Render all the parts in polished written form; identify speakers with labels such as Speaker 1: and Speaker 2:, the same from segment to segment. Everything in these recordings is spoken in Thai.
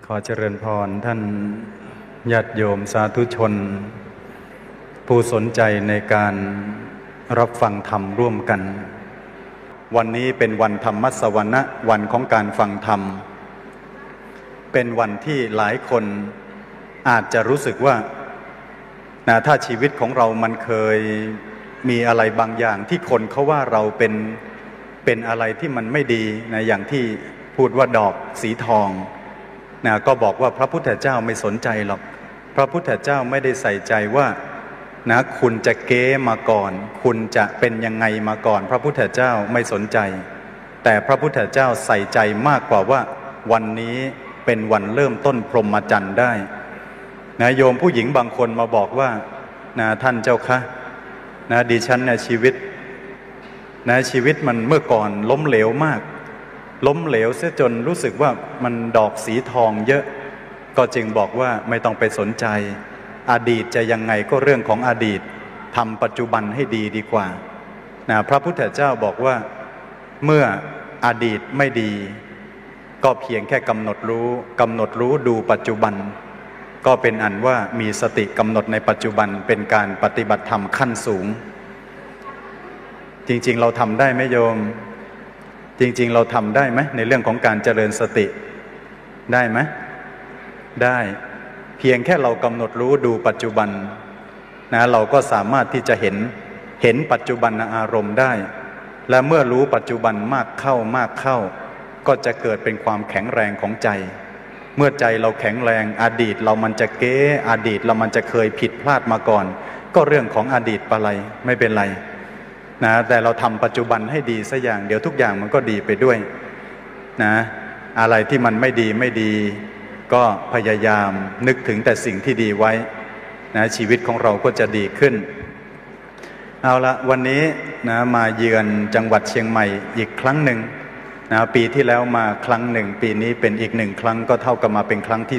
Speaker 1: ขอเจริญพรท่านญาติโยมสาธุชนผู้สนใจในการรับฟังธรรมร่วมกันวันนี้เป็นวันธรรมสวนะวันของการฟังธรรมเป็นวันที่หลายคนอาจจะรู้สึกว่าถ้าชีวิตของเรามันเคยมีอะไรบางอย่างที่คนเขาว่าเราเป็นอะไรที่มันไม่ดีนะอย่างที่พูดว่าดอกสีทองก็บอกว่าพระพุทธเจ้าไม่สนใจหรอกพระพุทธเจ้าไม่ได้ใส่ใจว่าคุณจะเก๊มาก่อนคุณจะเป็นยังไงมาก่อนพระพุทธเจ้าไม่สนใจแต่พระพุทธเจ้าใส่ใจมากกว่าว่าวันนี้เป็นวันเริ่มต้นพรหมจรรย์ได้โยมผู้หญิงบางคนมาบอกว่าท่านเจ้าคะดิฉันชีวิตมันเมื่อก่อนล้มเหลวมากล้มเหลวเสียจนรู้สึกว่ามันดอกสีทองเยอะก็จึงบอกว่าไม่ต้องไปสนใจอดีตจะยังไงก็เรื่องของอดีตทำปัจจุบันให้ดีกว่าพระพุทธเจ้าบอกว่าเมื่ออดีตไม่ดีก็เพียงแค่กำหนดรู้ดูปัจจุบันก็เป็นอันว่ามีสติกำหนดในปัจจุบันเป็นการปฏิบัติธรรมขั้นสูงจริงๆเราทำได้ไหมโยมจริงๆเราทำได้ไหมในเรื่องของการเจริญสติได้ไหมได้เพียงแค่เรากำหนดรู้ดูปัจจุบันเราก็สามารถที่จะเห็นปัจจุบันอารมณ์ได้และเมื่อรู้ปัจจุบันมากเข้าก็จะเกิดเป็นความแข็งแรงของใจเมื่อใจเราแข็งแรงอดีตเรามันจะเก้อดีตเรามันจะเคยผิดพลาดมาก่อนก็เรื่องของอดีตไปเลยไม่เป็นไรแต่เราทำปัจจุบันให้ดีสักอย่างเดี๋ยวทุกอย่างมันก็ดีไปด้วยอะไรที่มันไม่ดีก็พยายามนึกถึงแต่สิ่งที่ดีไว้ชีวิตของเราก็จะดีขึ้นเอาละวันนี้มาเยือนจังหวัดเชียงใหม่อีกครั้งหนึ่งปีที่แล้วมาครั้งหนึ่งปีนี้เป็นอีก1ครั้งก็เท่ากับมาเป็นครั้งที่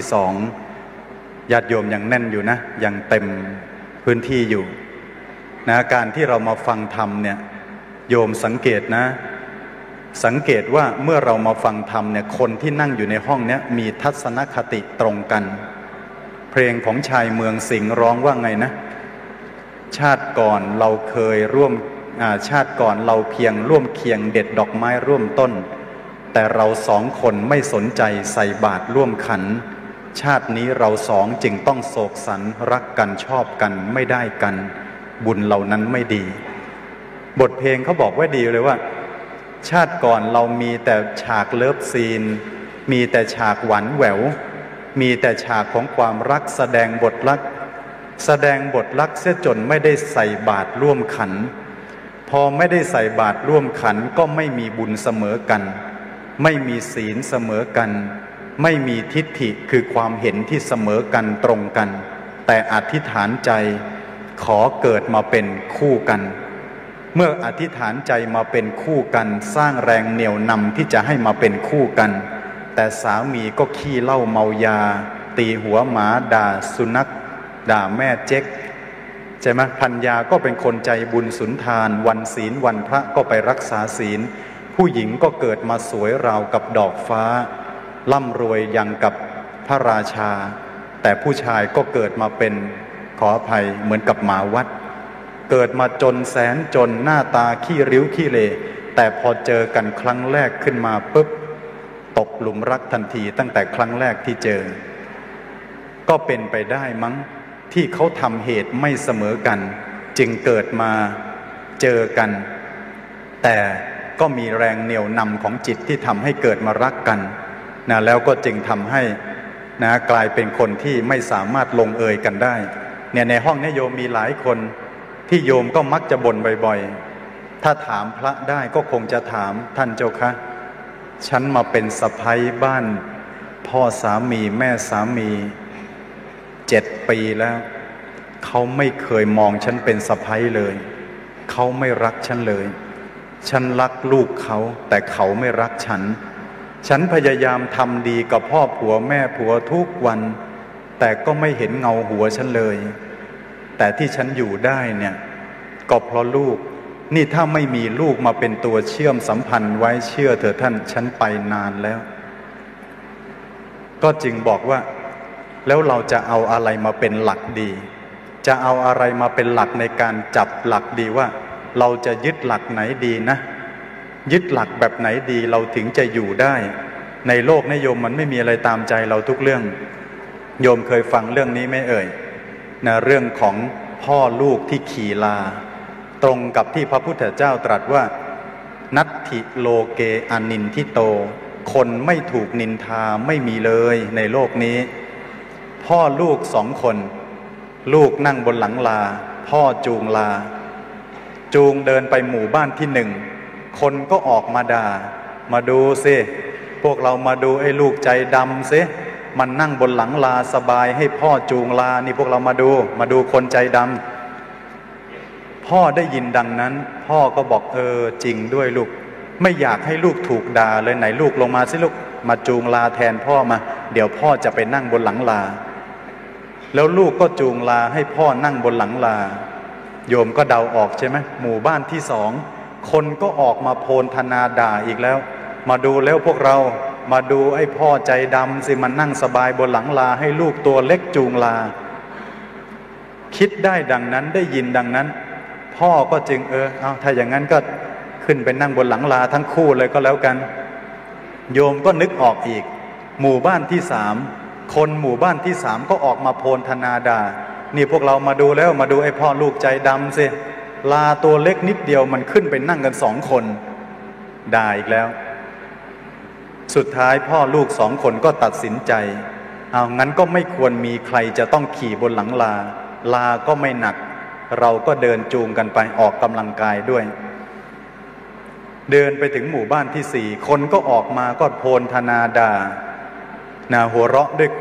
Speaker 1: 2ญาติโยมยังแน่นอยู่นะยังเต็มพื้นที่อยู่การที่เรามาฟังธรรมเนี่ยโยมสังเกตว่าเมื่อเรามาฟังธรรมเนี่ยคนที่นั่งอยู่ในห้องเนี้ยมีทัศนคติตรงกันเพลงของชายเมืองสิงห์ร้องว่าไงนะชาติก่อนเราเคยชาติก่อนเราเพียงร่วมเคียงเด็ดดอกไม้ร่วมต้นแต่เรา2คนไม่สนใจใส่บาตรร่วมขันชาตินี้เรา2จึงต้องโศกสันรักกันชอบกันไม่ได้กันบุญเหล่านั้นไม่ดีบทเพลงเขาบอกไว้ดีเลยว่าชาติก่อนเรามีแต่ฉากเลิฟซีนมีแต่ฉากหวานแหววมีแต่ฉากของความรักแสดงบทรักเสียจนไม่ได้ใส่บาตรร่วมขันพอไม่ได้ใส่บาตรร่วมขันก็ไม่มีบุญเสมอกันไม่มีศีลเสมอกันไม่มีทิฏฐิคือความเห็นที่เสมอกันตรงกันแต่อธิษฐานใจขอเกิดมาเป็นคู่กันเมื่ออธิษฐานใจมาเป็นคู่กันสร้างแรงเหนี่ยวนำที่จะให้มาเป็นคู่กันแต่สามีก็ขี้เหล้าเมายาตีหัวหมาด่าสุนัขด่าแม่เจ๊กใช่ไหมภรรยาก็เป็นคนใจบุญสุนทานวันศีลวันพระก็ไปรักษาศีลผู้หญิงก็เกิดมาสวยราวกับดอกฟ้าร่ำรวยยังกับพระราชาแต่ผู้ชายก็เกิดมาเป็นขออภัยเหมือนกับหมาวัดเกิดมาจนแสนจนหน้าตาขี้ริ้วขี้เลแต่พอเจอกันครั้งแรกขึ้นมาปุ๊บตกหลุมรักทันทีตั้งแต่ครั้งแรกที่เจอก็เป็นไปได้มั้งที่เขาทำเหตุไม่เสมอกันจึงเกิดมาเจอกันแต่ก็มีแรงเหนี่ยวนำของจิตที่ทำให้เกิดมารักกันแล้วก็จึงทำให้กลายเป็นคนที่ไม่สามารถลงเอยกันได้เนี่ยในห้องนี้โยมมีหลายคนที่โยมก็มักจะบ่นบ่อยๆถ้าถามพระได้ก็คงจะถามท่านเจ้าคะฉันมาเป็นสะใภ้บ้านพ่อสามีแม่สามี7 ปีแล้วเขาไม่เคยมองฉันเป็นสะใภ้เลยเขาไม่รักฉันเลยฉันรักลูกเขาแต่เขาไม่รักฉันพยายามทำดีกับพ่อผัวแม่ผัวทุกวันแต่ก็ไม่เห็นเงาหัวฉันเลยแต่ที่ฉันอยู่ได้เนี่ยก็เพราะลูกนี่ถ้าไม่มีลูกมาเป็นตัวเชื่อมสัมพันธ์ไว้เชื่อเถอะท่านฉันไปนานแล้วก็จึงบอกว่าแล้วเราจะเอาอะไรมาเป็นหลักดีจะเอาอะไรมาเป็นหลักในการจับหลักดีว่าเราจะยึดหลักไหนดีนะยึดหลักแบบไหนดีเราถึงจะอยู่ได้ในโลกนิยมมันไม่มีอะไรตามใจเราทุกเรื่องโยมเคยฟังเรื่องนี้ไหมเอ่ยนะเรื่องของพ่อลูกที่ขี่ลาตรงกับที่พระพุทธเจ้าตรัสว่านัตถิโลเกอนินทิโตคนไม่ถูกนินทาไม่มีเลยในโลกนี้พ่อลูกสองคนลูกนั่งบนหลังลาพ่อจูงลาจูงเดินไปหมู่บ้านที่หนึ่งคนก็ออกมาด่ามาดูสิพวกเรามาดูไอ้ลูกใจดำสิมันนั่งบนหลังลาสบายให้พ่อจูงลานี่พวกเรามาดูคนใจดำพ่อได้ยินดังนั้นพ่อก็บอกจริงด้วยลูกไม่อยากให้ลูกถูกด่าเลยไหนลูกลงมาสิลูกมาจูงลาแทนพ่อมาเดี๋ยวพ่อจะไปนั่งบนหลังลาแล้วลูกก็จูงลาให้พ่อนั่งบนหลังลาโยมก็เดาออกใช่ไหมหมู่บ้านที่สองคนก็ออกมาโพลธนาด่าอีกแล้วมาดูแล้วพวกเรามาดูไอ้พ่อใจดำสิมันนั่งสบายบนหลังลาให้ลูกตัวเล็กจูงลาคิดได้ดังนั้นได้ยินดังนั้นพ่อก็จึงเอาถ้าอย่างนั้นก็ขึ้นไปนั่งบนหลังลาทั้งคู่เลยก็แล้วกันโยมก็นึกออกอีกหมู่บ้านที่สามคนหมู่บ้านที่สามก็ออกมาโพลธนาด่านี่พวกเรามาดูแล้วมาดูไอ้พ่อลูกใจดำสิลาตัวเล็กนิดเดียวมันขึ้นไปนั่งกันสองคนด่าอีกแล้วสุดท้ายพ่อลูกสองคนก็ตัดสินใจเอางั้นก็ไม่ควรมีใครจะต้องขี่บนหลังลาก็ไม่หนักเราก็เดินจูงกันไปออกกำลังกายด้วยเดินไปถึงหมู่บ้านที่สี่คนก็ออกมาก็โพลธนาด่าหัวเราะด้วย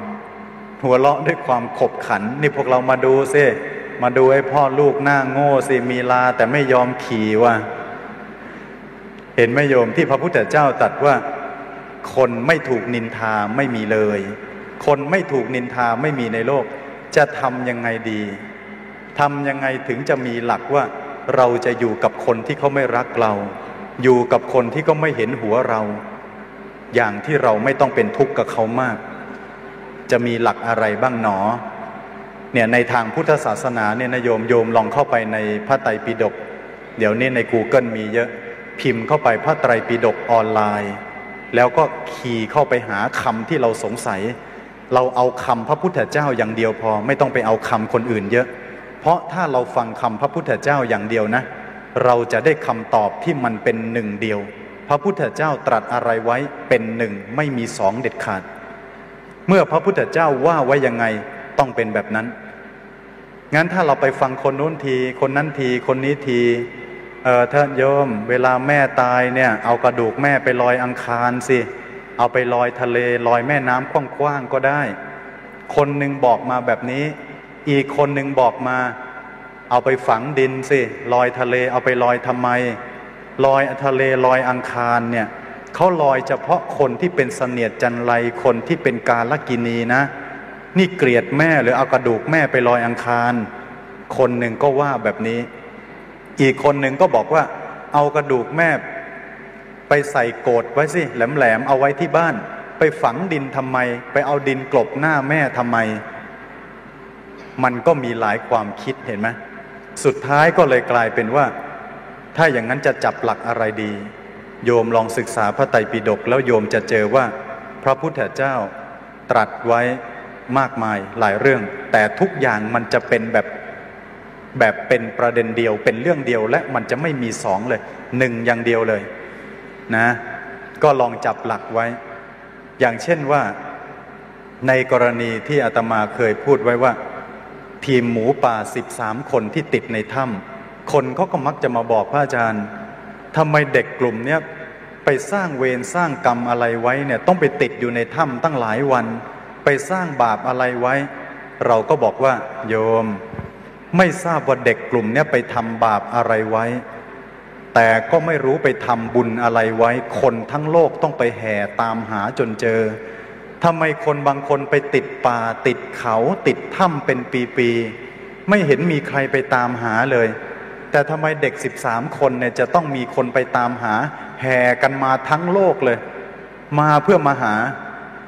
Speaker 1: ความขบขันนี่พวกเรามาดูสิมาดูไอ้พ่อลูกหน้าโง่สิมีลาแต่ไม่ยอมขี่ว่ะเห็นไหมโยมที่พระพุทธเจ้าตรัสว่าคนไม่ถูกนินทาไม่มีเลยคนไม่ถูกนินทาไม่มีในโลกจะทำยังไงดีทำยังไงถึงจะมีหลักว่าเราจะอยู่กับคนที่เขาไม่รักเราอยู่กับคนที่เขาไม่เห็นหัวเราอย่างที่เราไม่ต้องเป็นทุกข์กับเขามากจะมีหลักอะไรบ้างหนอเนี่ยในทางพุทธศาสนาเนี่ยนะโยมลองเข้าไปในพระไตรปิฎกเดี๋ยวนี้ใน Google มีเยอะพิมพ์เข้าไปพระไตรปิฎกออนไลน์แล้วก็คีย์เข้าไปหาคำที่เราสงสัยเราเอาคำพระพุทธเจ้าอย่างเดียวพอไม่ต้องไปเอาคำคนอื่นเยอะเพราะถ้าเราฟังคำพระพุทธเจ้าอย่างเดียวนะเราจะได้คำตอบที่มันเป็นหนึ่งเดียวพระพุทธเจ้าตรัสอะไรไว้เป็นหนึ่งไม่มีสองเด็ดขาดเมื่อพระพุทธเจ้าว่าไว้ยังไงต้องเป็นแบบนั้นงั้นถ้าเราไปฟังคนโน้นทีคนนั้นทีคนนี้ทีท่านโยมเวลาแม่ตายเนี่ยเอากระดูกแม่ไปลอยอังคารสิเอาไปลอยทะเลลอยแม่น้ำกว้างๆก็ได้คนหนึ่งบอกมาแบบนี้อีกคนหนึ่งบอกมาเอาไปฝังดินสิลอยทะเลเอาไปลอยทำไมลอยทะเลลอยอังคารเนี่ยเขาลอยเฉพาะคนที่เป็นเสนียดจันไรคนที่เป็นกาลกิณีนะนี่เกลียดแม่หรือเอากระดูกแม่ไปลอยอังคารคนหนึ่งก็ว่าแบบนี้อีกคนหนึ่งก็บอกว่าเอากระดูกแม่ไปใส่โกฐไว้สิแหลมๆเอาไว้ที่บ้านไปฝังดินทำไมไปเอาดินกลบหน้าแม่ทำไมมันก็มีหลายความคิดเห็นไหมสุดท้ายก็เลยกลายเป็นว่าถ้าอย่างนั้นจะจับหลักอะไรดีโยมลองศึกษาพระไตรปิฎกแล้วโยมจะเจอว่าพระพุทธเจ้าตรัสไว้มากมายหลายเรื่องแต่ทุกอย่างมันจะเป็นแบบเป็นประเด็นเดียวเป็นเรื่องเดียวและมันจะไม่มีสองเลยหนึ่งอย่างเดียวเลยนะก็ลองจับหลักไว้อย่างเช่นว่าในกรณีที่อาตมาเคยพูดไว้ว่าทีมหมูป่า13คนที่ติดในถ้ำคนเขาก็มักจะมาบอกพระอาจารย์ทำไมเด็กกลุ่มนี้ไปสร้างเวรสร้างกรรมอะไรไว้เนี่ยต้องไปติดอยู่ในถ้ำตั้งหลายวันไปสร้างบาปอะไรไว้เราก็บอกว่าโยมไม่ทราบว่าเด็กกลุ่มนี้ไปทำบาปอะไรไว้แต่ก็ไม่รู้ไปทำบุญอะไรไว้คนทั้งโลกต้องไปแห่ตามหาจนเจอทำไมคนบางคนไปติดป่าติดเขาติดถ้ำเป็นปีๆไม่เห็นมีใครไปตามหาเลยแต่ทำไมเด็ก13คนเนี่ยจะต้องมีคนไปตามหาแห่กันมาทั้งโลกเลยมาเพื่อมาหา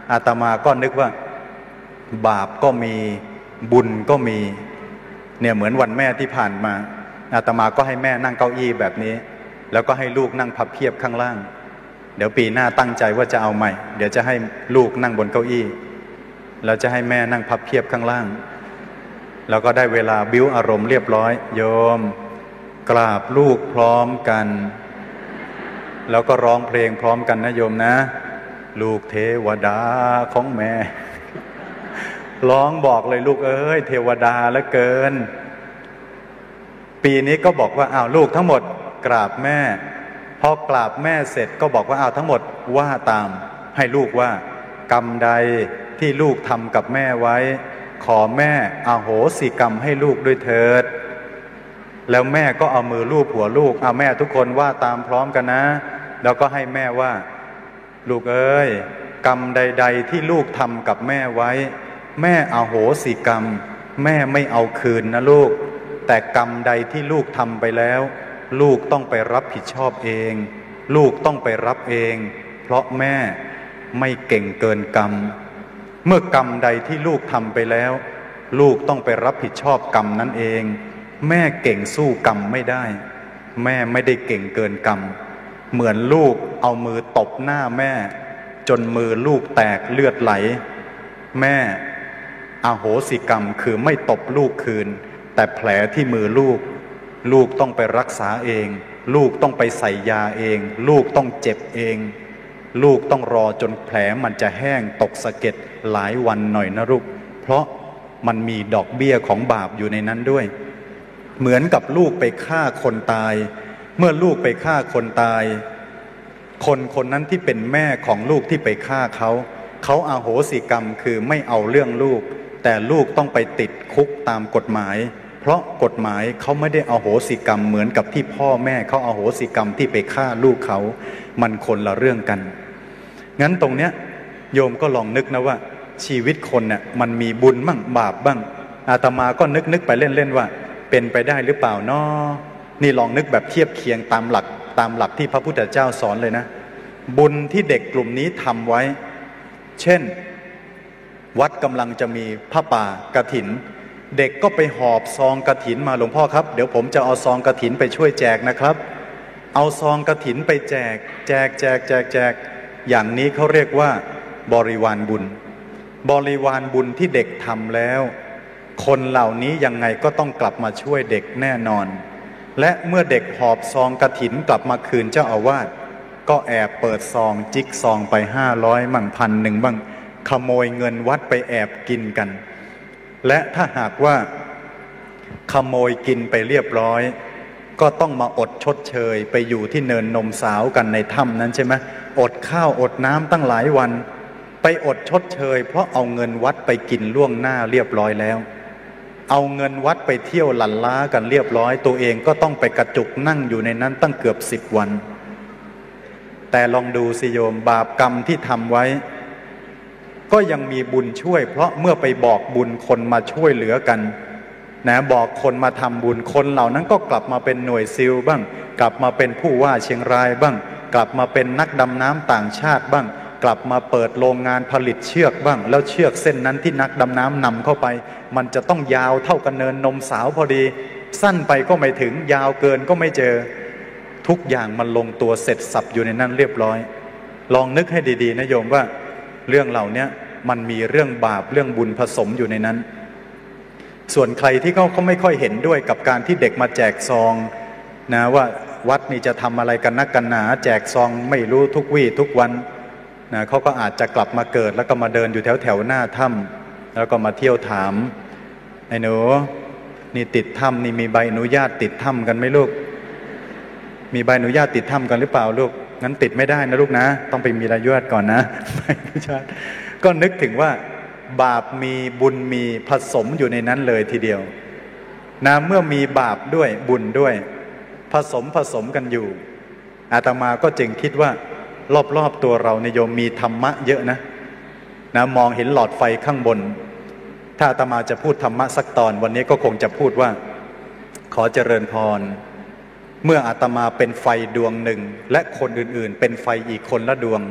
Speaker 1: อาตมาก็นึกว่าบาปก็มีบุญก็มีเนี่ยเหมือนวันแม่ที่ผ่านมาอาตมาก็ให้แม่นั่งเก้าอี้แบบนี้แล้วก็ให้ลูกนั่งพับเพียบข้างล่างเดี๋ยวปีหน้าตั้งใจว่าจะเอาใหม่เดี๋ยวจะให้ลูกนั่งบนเก้าอี้แล้วจะให้แม่นั่งพับเพียบข้างล่างแล้วก็ได้เวลาบิ้วอารมณ์เรียบร้อยโยมกราบลูกพร้อมกันแล้วก็ร้องเพลงพร้อมกันนะโยมนะลูกเทวดาของแม่ร้องบอกเลยลูกเอ้ยเทวดาเหลือเกินปีนี้ก็บอกว่าอ้าวลูกทั้งหมดกราบแม่พอกราบแม่เสร็จก็บอกว่าอ้าวทั้งหมดว่าตามให้ลูกว่ากรรมใดที่ลูกทำกับแม่ไว้ขอแม่อโหสิกรรมให้ลูกด้วยเถิดแล้วแม่ก็เอามือลูบหัวลูกเอาแม่ทุกคนว่าตามพร้อมกันนะแล้วก็ให้แม่ว่าลูกเอ้ยกรรมใดๆที่ลูกทำกับแม่ไว้แม่อโหสิกรรมแม่ไม่เอาคืนนะลูกแต่กรรมใดที่ลูกทำไปแล้วลูกต้องไปรับผิดชอบเองลูกต้องไปรับเองเพราะแม่ไม่เก่งเกินกรรมเมื่อกรรมใดที่ลูกทำไปแล้วลูกต้องไปรับผิดชอบกรรมนั้นเองแม่เก่งสู้กรรมไม่ได้แม่ไม่ได้เก่งเกินกรรมเหมือนลูกเอามือตบหน้าแม่จนมือลูกแตกเลือดไหลแม่อโหสิกรรมคือไม่ตบลูกคืนแต่แผลที่มือลูกต้องไปรักษาเองลูกต้องไปใส่ยาเองลูกต้องเจ็บเองลูกต้องรอจนแผลมันจะแห้งตกสะเก็ดหลายวันหน่อยนะลูกเพราะมันมีดอกเบี้ยของบาปอยู่ในนั้นด้วยเหมือนกับลูกไปฆ่าคนตายเมื่อลูกไปฆ่าคนตายคนนั้นที่เป็นแม่ของลูกที่ไปฆ่าเขาอโหสิกรรมคือไม่เอาเรื่องลูกแต่ลูกต้องไปติดคุกตามกฎหมายเพราะกฎหมายเขาไม่ได้อโหสิกรรมเหมือนกับที่พ่อแม่เขาอโหสิกรรมที่ไปฆ่าลูกเขามันคนละเรื่องกันงั้นตรงเนี้ยโยมก็ลองนึกนะว่าชีวิตคนเนี่ยมันมีบุญบ้างบาปบ้างอาตมาก็นึกไปเล่นๆว่าเป็นไปได้หรือเปล่าน้อนี่ลองนึกแบบเทียบเคียงตามหลักที่พระพุทธเจ้าสอนเลยนะบุญที่เด็กกลุ่มนี้ทำไว้เช่นวัดกำลังจะมีผ้าป่ากฐินเด็กก็ไปหอบซองกฐินมาหลวงพ่อครับเดี๋ยวผมจะเอาซองกฐินไปช่วยแจกนะครับเอาซองกฐินไปแจกอย่างนี้เขาเรียกว่าบริวารบุญที่เด็กทำแล้วคนเหล่านี้ยังไงก็ต้องกลับมาช่วยเด็กแน่นอนและเมื่อเด็กหอบซองกฐินกลับมาคืนเจ้าอาวาสก็แอบเปิดซองจิกซองไป500มั่ง1,000บ้างขโมยเงินวัดไปแอบกินกันและถ้าหากว่าขโมยกินไปเรียบร้อยก็ต้องมาอดชดเชยไปอยู่ที่เนินนมสาวกันในถ้ำนั้นใช่ไหมอดข้าวอดน้ำตั้งหลายวันไปอดชดเชยเพราะเอาเงินวัดไปกินล่วงหน้าเรียบร้อยแล้วเอาเงินวัดไปเที่ยวหลั่นล้ากันเรียบร้อยตัวเองก็ต้องไปกระจุกนั่งอยู่ในนั้นตั้งเกือบ10 วันแต่ลองดูสิโยมบาปกรรมที่ทำไว้ก็ยังมีบุญช่วยเพราะเมื่อไปบอกบุญคนมาช่วยเหลือกันนะบอกคนมาทำบุญคนเหล่านั้นก็กลับมาเป็นหน่วยซิลบ้างกลับมาเป็นผู้ว่าเชียงรายบ้างกลับมาเป็นนักดำน้ำต่างชาติบ้างกลับมาเปิดโรงงานผลิตเชือกบ้างแล้วเชือกเส้นนั้นที่นักดำน้ำนำเข้าไปมันจะต้องยาวเท่ากันเนินนมสาวพอดีสั้นไปก็ไม่ถึงยาวเกินก็ไม่เจอทุกอย่างมันลงตัวเสร็จสับอยู่ในนั้นเรียบร้อยลองนึกให้ดีๆนะโยมว่าเรื่องเหล่านี้มันมีเรื่องบาปเรื่องบุญผสมอยู่ในนั้นส่วนใครที่เขาไม่ค่อยเห็นด้วยกับการที่เด็กมาแจกซองนะว่าวัดนี่จะทำอะไรกันนักกันหนาแจกซองไม่รู้ทุกวี่ทุกวันนะเขาก็อาจจะกลับมาเกิดแล้วก็มาเดินอยู่แถวหน้าถ้ำแล้วก็มาเที่ยวถามไอ้หนูนี่ติดถ้ำนี่มีใบอนุญาตติดถ้ำกันไหมลูกมีใบอนุญาตติดถ้ำกันหรือเปล่าลูกงั้นติดไม่ได้นะลูกนะต้องไปมีใบอนุญาตก่อนนะไม่ใช่ก็นึกถึงว่าบาปมีบุญมีผสมอยู่ในนั้นเลยทีเดียวนะเมื่อมีบาปด้วยบุญด้วยผสมกันอยู่อาตมาก็จึงคิดว่ารอบตัวเราในโยมมีธรรมะเยอะนะมองเห็นหลอดไฟข้างบนถ้าอาตมาจะพูดธรรมะสักตอนวันนี้ก็คงจะพูดว่าขอเจริญพรเมื่ออาตมาเป็นไฟดวงหนึ่งและคนอื่นๆเป็นไฟอีกคนละดวง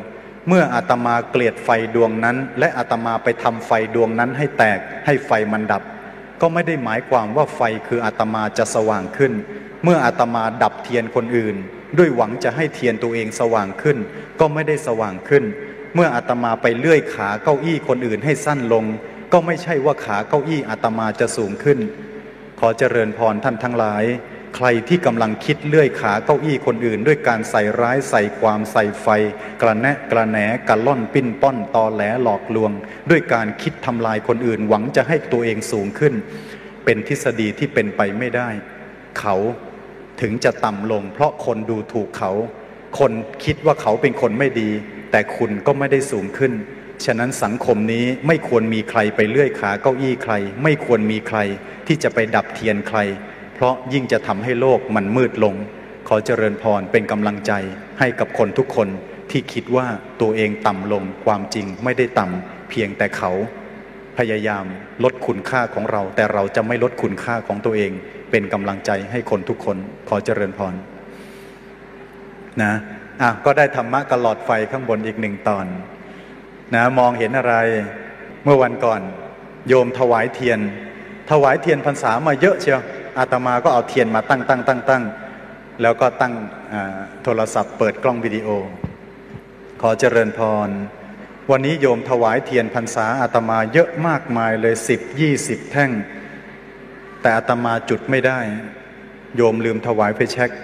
Speaker 1: เมื่ออาตมาเกลียดไฟดวงนั้นและอาตมาไปทำไฟดวงนั้นให้แตกให้ไฟมันดับก็ไม่ได้หมายความว่าไฟคืออาตมาจะสว่างขึ้นเมื่ออาตมาดับเทียนคนอื่นด้วยหวังจะให้เทียนตัวเองสว่างขึ้นก็ไม่ได้สว่างขึ้นเมื่ออาตมาไปเลื่อยขาเก้าอี้คนอื่นให้สั้นลงก็ไม่ใช่ว่าขาเก้าอี้อาตมาจะสูงขึ้นขอเจริญพรท่านทั้งหลายใครที่กำลังคิดเลื่อยขาเก้าอี้คนอื่นด้วยการใส่ร้ายใส่ความใส่ไฟกระแนะกระแหนกระล่อนปิ้นป้อนตอแหลหลอกลวงด้วยการคิดทำลายคนอื่นหวังจะให้ตัวเองสูงขึ้นเป็นทฤษฎีที่เป็นไปไม่ได้เขาถึงจะต่ำลงเพราะคนดูถูกเขาคนคิดว่าเขาเป็นคนไม่ดีแต่คุณก็ไม่ได้สูงขึ้นฉะนั้นสังคมนี้ไม่ควรมีใครไปเลื่อยขาเก้าอี้ใครไม่ควรมีใครที่จะไปดับเทียนใครเพราะยิ่งจะทำให้โลกมันมืดลงขอเจริญพรเป็นกำลังใจให้กับคนทุกคนที่คิดว่าตัวเองต่ำลงความจริงไม่ได้ต่ำเพียงแต่เขาพยายามลดคุณค่าของเราแต่เราจะไม่ลดคุณค่าของตัวเองเป็นกำลังใจให้คนทุกคนขอเจริญพรนะก็ได้ธรรมะกระหลอดไฟข้างบนอีกหนึ่งตอนนะมองเห็นอะไรเมื่อวันก่อนโยมถวายเทียนพรรษามาเยอะเชียวอาตมาก็เอาเทียนมาตั้งแล้วก็ตั้งโทรศัพท์เปิดกล้องวิดีโอขอเจริญพรวันนี้โยมถวายเทียนพรรษาอาตมาเยอะมากมายเลย10-20แท่งแต่อาตมาจุดไม่ได้โยมลืมถวายไฟแช็ก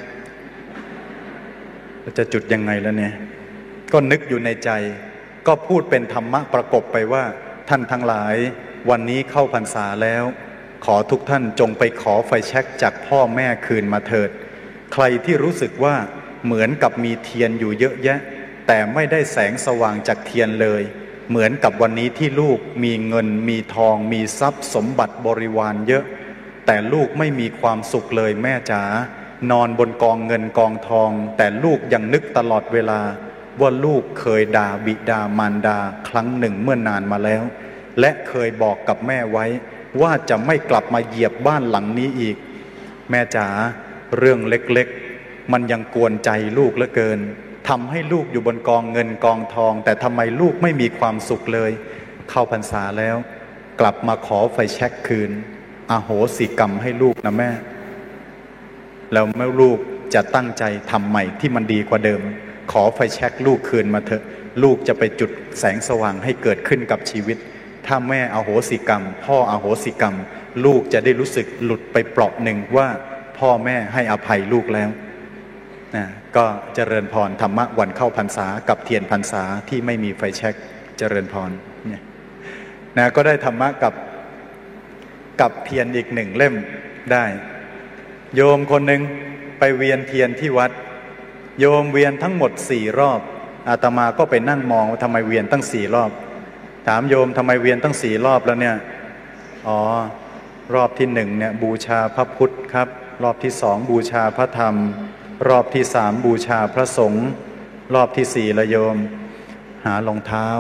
Speaker 1: จะจุดยังไงแล้วเนี่ยก็นึกอยู่ในใจก็พูดเป็นธรรมะประกบไปว่าท่านทั้งหลายวันนี้เข้าพรรษาแล้วขอทุกท่านจงไปขอไฟแช็กจากพ่อแม่คืนมาเถิดใครที่รู้สึกว่าเหมือนกับมีเทียนอยู่เยอะแยะแต่ไม่ได้แสงสว่างจากเทียนเลยเหมือนกับวันนี้ที่ลูกมีเงินมีทองมีทรัพย์สมบัติบริวารเยอะแต่ลูกไม่มีความสุขเลยแม่จ๋านอนบนกองเงินกองทองแต่ลูกยังนึกตลอดเวลาว่าลูกเคยด่าบิดามารดาครั้งหนึ่งเมื่อนานมาแล้วและเคยบอกกับแม่ไว้ว่าจะไม่กลับมาเหยียบบ้านหลังนี้อีกแม่จ๋าเรื่องเล็กๆมันยังกวนใจลูกเหลือเกินทำให้ลูกอยู่บนกองเงินกองทองแต่ทำไมลูกไม่มีความสุขเลยเข้าพรรษาแล้วกลับมาขอไฟแช็กคืนอโหสิกรรมให้ลูกนะแม่แล้วแม่ลูกจะตั้งใจทำใหม่ที่มันดีกว่าเดิมขอไฟแช็กลูกคืนมาเถอะลูกจะไปจุดแสงสว่างให้เกิดขึ้นกับชีวิตถ้าแม่อโหสิกรรมพ่ออโหสิกรรมลูกจะได้รู้สึกหลุดไปเปราะหนึ่งว่าพ่อแม่ให้อภัยลูกแล้วนะก็เจริญพรธรรมะวันเข้าพรรษากับเทียนพรรษาที่ไม่มีไฟแช็กเจริญพรนะก็ได้ธรรมะกับเทียนอีก1เล่มได้โยมคนหนึ่งไปเวียนเทียนที่วัดโยมเวียนทั้งหมด4 รอบอาตมาก็ไปนั่งมองว่าทำไมเวียนตั้ง4 รอบถามโยมทำไมเวียนตั้ง4 รอบแล้วเนี่ยรอบที่1เนี่ยบูชาพระพุทธครับรอบที่2บูชาพระธรรมรอบที่3บูชาพระสงฆ์รอบที่4ละโยมหารองเท้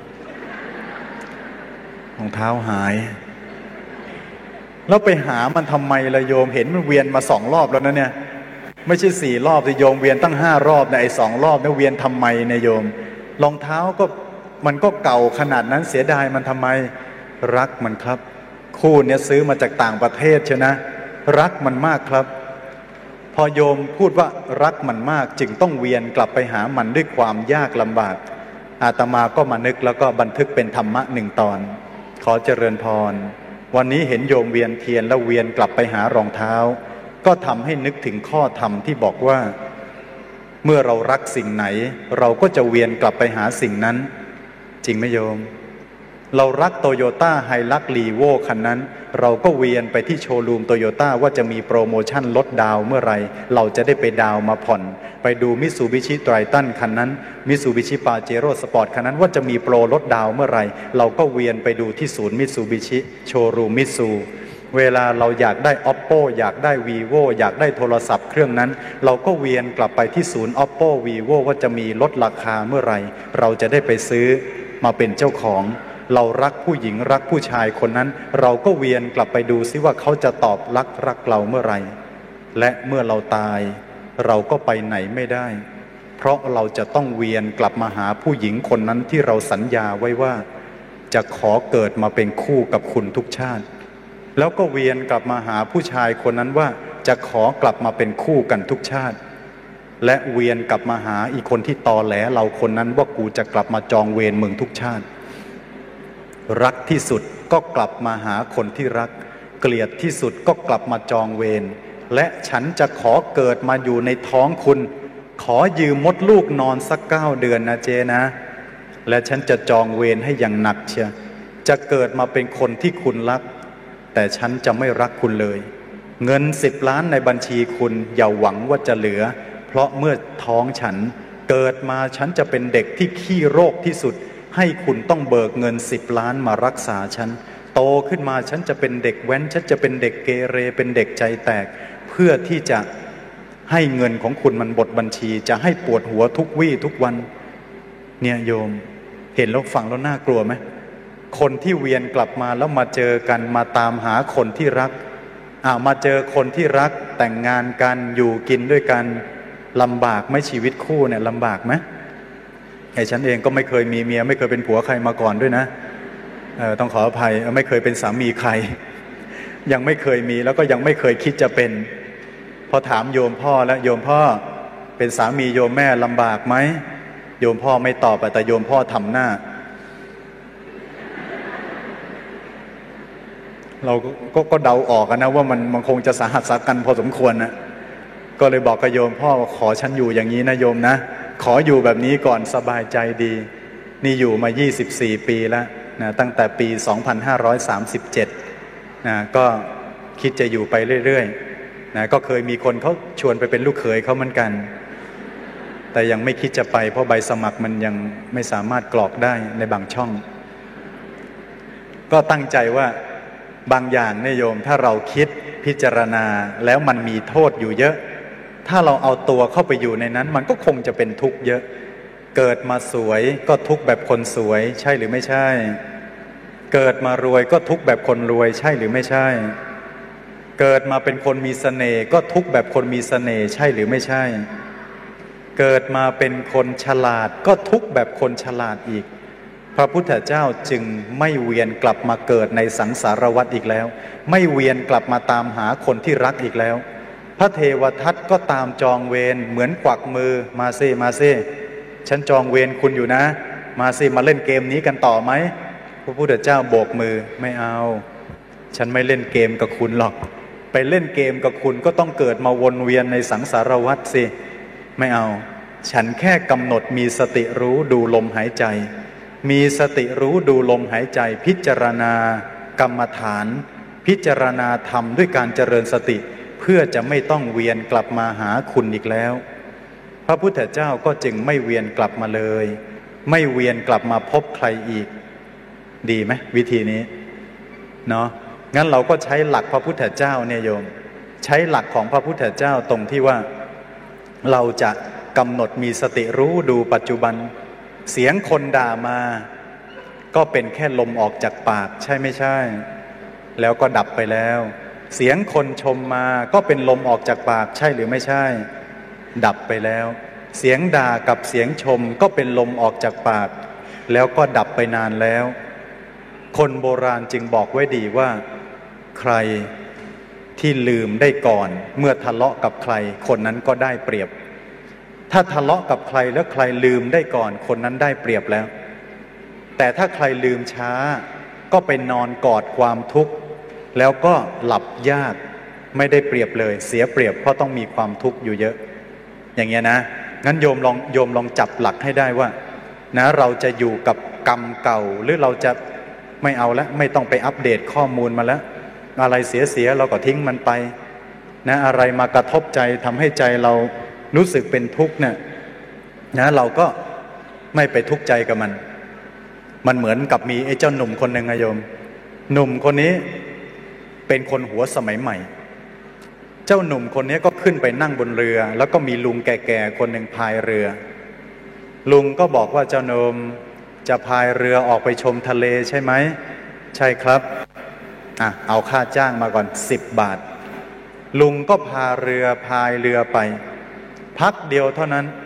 Speaker 1: หายแล้วไปหามันทำไมละโยมเห็นมันเวียนมา2 รอบแล้วนะเนี่ยไม่ใช่4 รอบสิโยมเวียนตั้ง5 รอบนะไอ้2 รอบเนี่ยเวียนทำไมเนี่ยโยมรองเท้าก็มันก็เก่าขนาดนั้นเสียดายมันทำไมรักมันครับคู่เนี้ยซื้อมาจากต่างประเทศใช่นะรักมันมากครับพอโยมพูดว่ารักมันมากจึงต้องเวียนกลับไปหามันด้วยความยากลำบากอาตมาก็มานึกแล้วก็บันทึกเป็นธรรมะ1 ตอนขอเจริญพรวันนี้เห็นโยมเวียนเทียนแล้วเวียนกลับไปหารองเท้าก็ทำให้นึกถึงข้อธรรมที่บอกว่าเมื่อเรารักสิ่งไหนเราก็จะเวียนกลับไปหาสิ่งนั้นจริงไหมโยมเรารักโตโยต้าไฮลักซ์ลีโวคันนั้นเราก็เวียนไปที่โชว์รูมโตโยต้าว่าจะมีโปรโมชั่นลดดาวเมื่อไรเราจะได้ไปดาวมาผ่อนไปดูมิตซูบิชิไตรตันคันนั้นมิตซูบิชิปาเจโร่สปอร์ตคันนั้นว่าจะมีโปรลดดาวเมื่อไรเราก็เวียนไปดูที่ศูนย์มิตซูบิชิโชว์รูมมิตซูเวลาเราอยากได้ Oppo อยากได้ Vivo อยากได้โทรศัพท์เครื่องนั้นเราก็เวียนกลับไปที่ศูนย์ Oppo Vivo ว่าจะมีลดราคาเมื่อไรเราจะได้ไปซื้อมาเป็นเจ้าของเรารักผู้หญิงรักผู้ชายคนนั้นเราก็เวียนกลับไปดูซิว่าเขาจะตอบรักเราเมื่อไรและเมื่อเราตายเราก็ไปไหนไม่ได้เพราะเราจะต้องเวียนกลับมาหาผู้หญิงคนนั้นที่เราสัญญาไว้ว่าจะขอเกิดมาเป็นคู่กับคุณทุกชาติแล้วก็เวียนกลับมาหาผู้ชายคนนั้นว่าจะขอกลับมาเป็นคู่กันทุกชาติและเวียนกลับมาหาอีกคนที่ตอแหลเราคนนั้นว่ากูจะกลับมาจองเวรมึงทุกชาติรักที่สุดก็กลับมาหาคนที่รักเกลียดที่สุดก็กลับมาจองเวรและฉันจะขอเกิดมาอยู่ในท้องคุณขอยืมมดลูกนอนสัก9 เดือนนะเจนะและฉันจะจองเวรให้อย่างหนักเชียจะเกิดมาเป็นคนที่คุณรักแต่ฉันจะไม่รักคุณเลยเงิน10 ล้านในบัญชีคุณอย่าหวังว่าจะเหลือเพราะเมื่อท้องฉันเกิดมาฉันจะเป็นเด็กที่ขี้โรคที่สุดให้คุณต้องเบิกเงิน10 ล้านมารักษาฉันโตขึ้นมาฉันจะเป็นเด็กแว้นฉันจะเป็นเด็กเกเรเป็นเด็กใจแตกเพื่อที่จะให้เงินของคุณมันบดบัญชีจะให้ปวดหัวทุกวี่ทุกวันเนี่ยโยมเห็นแล้วฟังแล้วน่ากลัวไหมคนที่เวียนกลับมาแล้วมาเจอกันมาตามหาคนที่รักมาเจอคนที่รักแต่งงานกันอยู่กินด้วยกันลำบากไหมชีวิตคู่เนี่ยลำบากไหมไอ้ฉันเองก็ไม่เคยมีเมียไม่เคยเป็นผัวใครมาก่อนด้วยนะต้องขออภัยไม่เคยเป็นสามีใครยังไม่เคยมีแล้วก็ยังไม่เคยคิดจะเป็นพอถามโยมพ่อแล้วโยมพ่อเป็นสามีโยมแม่ลำบากไหมโยมพ่อไม่ตอบแต่โยมพ่อทำหน้าเราก็เดาออกนะว่ามันคงจะสาหัสสากันพอสมควรนะก็เลยบอกกับโยมพ่อขอฉันอยู่อย่างนี้นะโยมนะขออยู่แบบนี้ก่อนสบายใจดีนี่อยู่มา24 ปีแล้วนะตั้งแต่ปี2537นะก็คิดจะอยู่ไปเรื่อยๆนะก็เคยมีคนเขาชวนไปเป็นลูกเขยเขาเหมือนกันแต่ยังไม่คิดจะไปเพราะใบสมัครมันยังไม่สามารถกรอกได้ในบางช่องก็ตั้งใจว่าบางอย่างเนี่ยโยมถ้าเราคิดพิจารณาแล้วมันมีโทษอยู่เยอะถ้าเราเอาตัวเข้าไปอยู่ในนั้นมันก็คงจะเป็นทุกข์เยอะเกิดมาสวยก็ทุกข์แบบคนสวยใช่หรือไม่ใช่เกิดมารวยก็ทุกข์แบบคนรวยใช่หรือไม่ใช่เกิดมาเป็นคนมีเสน่ห์ก็ทุกข์แบบคนมีเสน่ห์ใช่หรือไม่ใช่เกิดมาเป็นคนฉลาดก็ทุกข์แบบคนฉลาดอีกพระพุทธเจ้าจึงไม่เวียนกลับมาเกิดในสังสารวัฏอีกแล้วไม่เวียนกลับมาตามหาคนที่รักอีกแล้วพระเทวทัตก็ตามจองเวรเหมือนกวักมือมาซิมาซิฉันจองเวรคุณอยู่นะมาซิมาเล่นเกมนี้กันต่อไหมพระพุทธเจ้าโบกมือไม่เอาฉันไม่เล่นเกมกับคุณหรอกไปเล่นเกมกับคุณก็ต้องเกิดมาวนเวียนในสังสารวัฏสิไม่เอาฉันแค่กำหนดมีสติรู้ดูลมหายใจมีสติรู้ดูลมหายใจพิจารณากรรมฐานพิจารณาธรรมด้วยการเจริญสติเพื่อจะไม่ต้องเวียนกลับมาหาคุณอีกแล้วพระพุทธเจ้าก็จึงไม่เวียนกลับมาเลยไม่เวียนกลับมาพบใครอีกดีไหมวิธีนี้เนาะงั้นเราก็ใช้หลักพระพุทธเจ้าเนี่ยโยมใช้หลักของพระพุทธเจ้าตรงที่ว่าเราจะกำหนดมีสติรู้ดูปัจจุบันเสียงคนด่ามาก็เป็นแค่ลมออกจากปากใช่ไม่ใช่แล้วก็ดับไปแล้วเสียงคนชมมาก็เป็นลมออกจากปากใช่หรือไม่ใช่ดับไปแล้วเสียงด่ากับเสียงชมก็เป็นลมออกจากปากแล้วก็ดับไปนานแล้วคนโบราณจึงบอกไว้ดีว่าใครที่ลืมได้ก่อนเมื่อทะเลาะกับใครคนนั้นก็ได้เปรียบถ้าทะเลาะกับใครแล้วใครลืมได้ก่อนคนนั้นได้เปรียบแล้วแต่ถ้าใครลืมช้าก็ไปนอนกอดความทุกข์แล้วก็หลับยากไม่ได้เปรียบเลยเสียเปรียบเพราะต้องมีความทุกข์อยู่เยอะอย่างเงี้ยนะงั้นโยมลองจับหลักให้ได้ว่านะเราจะอยู่กับกรรมเก่าหรือเราจะไม่เอาแล้วไม่ต้องไปอัปเดตข้อมูลมาแล้วอะไรเสียเราก็ทิ้งมันไปนะอะไรมากระทบใจทำให้ใจเรารู้สึกเป็นทุกข์เนี่ยนะเราก็ไม่ไปทุกข์ใจกับมันเหมือนกับมีไอ้เจ้าหนุ่มคนหนึ่งโยมหนุ่มคนนี้เป็นคนหัวสมัยใหม่เจ้าหนุ่มคนนี้ก็ขึ้นไปนั่งบนเรือแล้วก็มีลุงแก่ๆคนหนึ่งพายเรือลุงก็บอกว่าเจ้าหนุ่มจะพายเรือออกไปชมทะเลใช่ไหมใช่ครับเอาค่าจ้างมาก่อน10 บาทลุงก็พายเรือไปพักเดียวเท่านั้น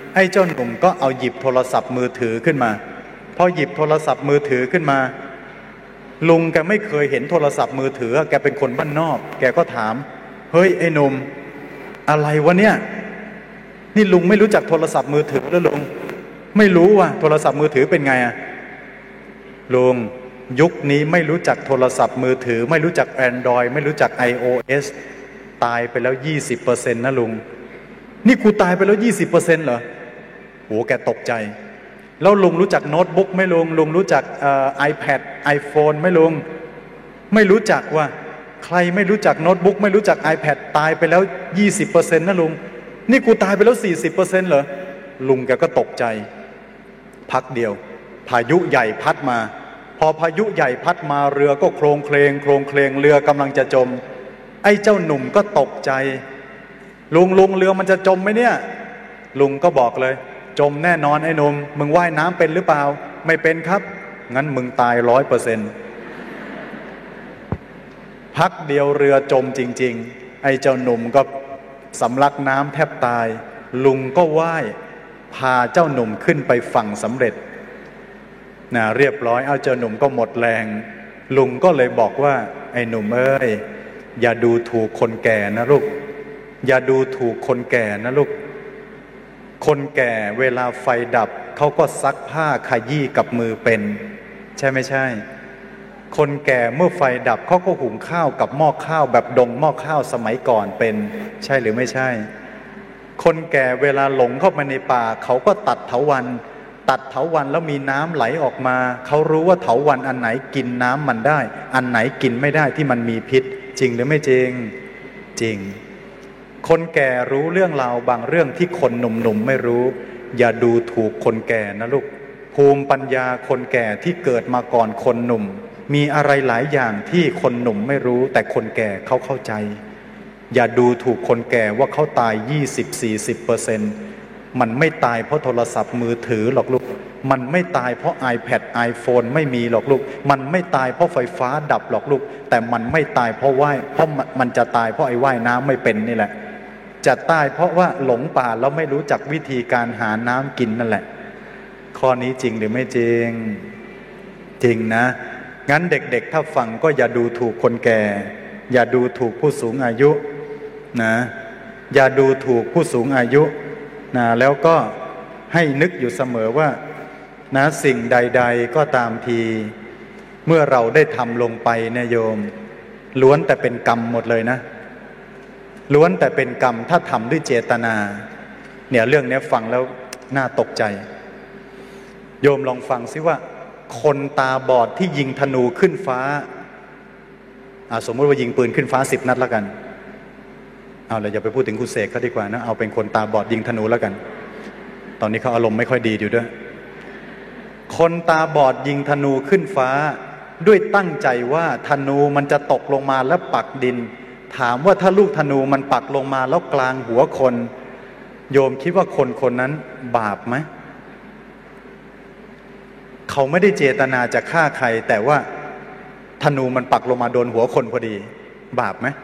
Speaker 1: ไอ้เจ้าหนุ่มก็เอาหยิบโทรศัพท์มือถือขึ้นมาพอหยิบโทรศัพท์มือถือขึ้นมาลุงแกไม่เคยเห็นโทรศัพท์มือถือแกเป็นคนบ้านนอกแกก็ถามเฮ้ยไอ้หนุ่มอะไรวะเนี่ยนี่ลุงไม่รู้จักโทรศัพท์มือถือแล้วลุงไม่รู้ว่าโทรศัพท์มือถือเป็นไงอะลุงยุคนี้ไม่รู้จักโทรศัพท์มือถือไม่รู้จัก Android ไม่รู้จัก iOS ตายไปแล้ว 20% นะลุงนี่กูตายไปแล้ว 20% เหรอโหแกตกใจแล้วลุงรู้จักโน้ตบุ๊กไหมลุงรู้จักiPad iPhone ไหมลุงไม่รู้จักว่าใครไม่รู้จักโน้ตบุ๊กไม่รู้จัก iPad ตายไปแล้ว 20% นะลุงนี่กูตายไปแล้ว 40% เหรอลุงแกก็ตกใจพักเดียวพายุใหญ่พัดมาพอพายุใหญ่พัดมาเรือก็โครงเคลงเรือกำลังจะจมไอ้เจ้าหนุ่มก็ตกใจลุงเรือมันจะจมไหมเนี่ยลุงก็บอกเลยจมแน่นอนไอ้หนุ่มมึงว่ายน้ำเป็นหรือเปล่าไม่เป็นครับงั้นมึงตาย 100%พักเดียวเรือจมจริงๆไอ้เจ้าหนุ่มก็สำลักน้ำแทบตายลุงก็ว่ายพาเจ้าหนุ่มขึ้นไปฝั่งสำเร็จเรียบร้อยเอาเจ้าหนุ่มก็หมดแรงลุงก็เลยบอกว่าไอ้หนุ่มเอ้ยอย่าดูถูกคนแก่นะลูกอย่าดูถูกคนแก่นะลูกคนแก่เวลาไฟดับเขาก็ซักผ้าขยี้กับมือเป็นใช่ไม่ใช่คนแก่เมื่อไฟดับเขาก็หุงข้าวกับหม้อข้าวแบบดงหม้อข้าวสมัยก่อนเป็นใช่หรือไม่ใช่คนแก่เวลาหลงเข้าไปในป่าเขาก็ตัดเถาวัลย์แล้วมีน้ำไหลออกมาเขารู้ว่าเถาวัลย์อันไหนกินน้ำมันได้อันไหนกินไม่ได้ที่มันมีพิษจริงหรือไม่จริงจริงคนแก่รู้เรื่องราวบางเรื่องที่คนหนุ่มๆไม่รู้อย่าดูถูกคนแก่นะลูกภูมิปัญญาคนแก่ที่เกิดมาก่อนคนหนุ่มมีอะไรหลายอย่างที่คนหนุ่มไม่รู้แต่คนแก่เขาเข้าใจอย่าดูถูกคนแก่ว่าเขาตาย 20-40%มันไม่ตายเพราะโทรศัพท์มือถือหรอกลูกมันไม่ตายเพราะ iPad iPhone ไม่มีหรอกลูกมันไม่ตายเพราะไฟฟ้าดับหรอกลูกแต่มันไม่ตายเพราะมันจะตายเพราะไอ้ว่ายน้ำไม่เป็นนี่แหละจะตายเพราะว่าหลงป่าแล้วไม่รู้จักวิธีการหาน้ำกินนั่นแหละข้อนี้จริงหรือไม่จริงจริงนะงั้นเด็กๆถ้าฟังก็อย่าดูถูกคนแก่อย่าดูถูกผู้สูงอายุนะอย่าดูถูกผู้สูงอายุนะแล้วก็ให้นึกอยู่เสมอว่านะสิ่งใดๆก็ตามทีเมื่อเราได้ทำลงไปเนี่ยโยมล้วนแต่เป็นกรรมหมดเลยนะล้วนแต่เป็นกรรมถ้าทำด้วยเจตนาเนี่ยเรื่องนี้ฟังแล้วน่าตกใจโยมลองฟังซิว่าคนตาบอดที่ยิงธนูขึ้นฟ้าสมมติว่ายิงปืนขึ้นฟ้า10 นัดแล้วกันเราอย่าไปพูดถึงคุณเสกเขาดีกว่านะเอาเป็นคนตาบอดยิงธนูแล้วกันตอนนี้เขาอารมณ์ไม่ค่อยดีอยู่ด้วยคนตาบอดยิงธนูขึ้นฟ้าด้วยตั้งใจว่าธนูมันจะตกลงมาแล้วปักดินถามว่าถ้าลูกธนูมันปักลงมาแล้วกลางหัวคนโยมคิดว่าคนนั้นบาปไหมเขาไม่ได้เจตนาจะฆ่าใครแต่ว่าธนูมันปักลงมาโดนหัวคนพอดีบาปไหม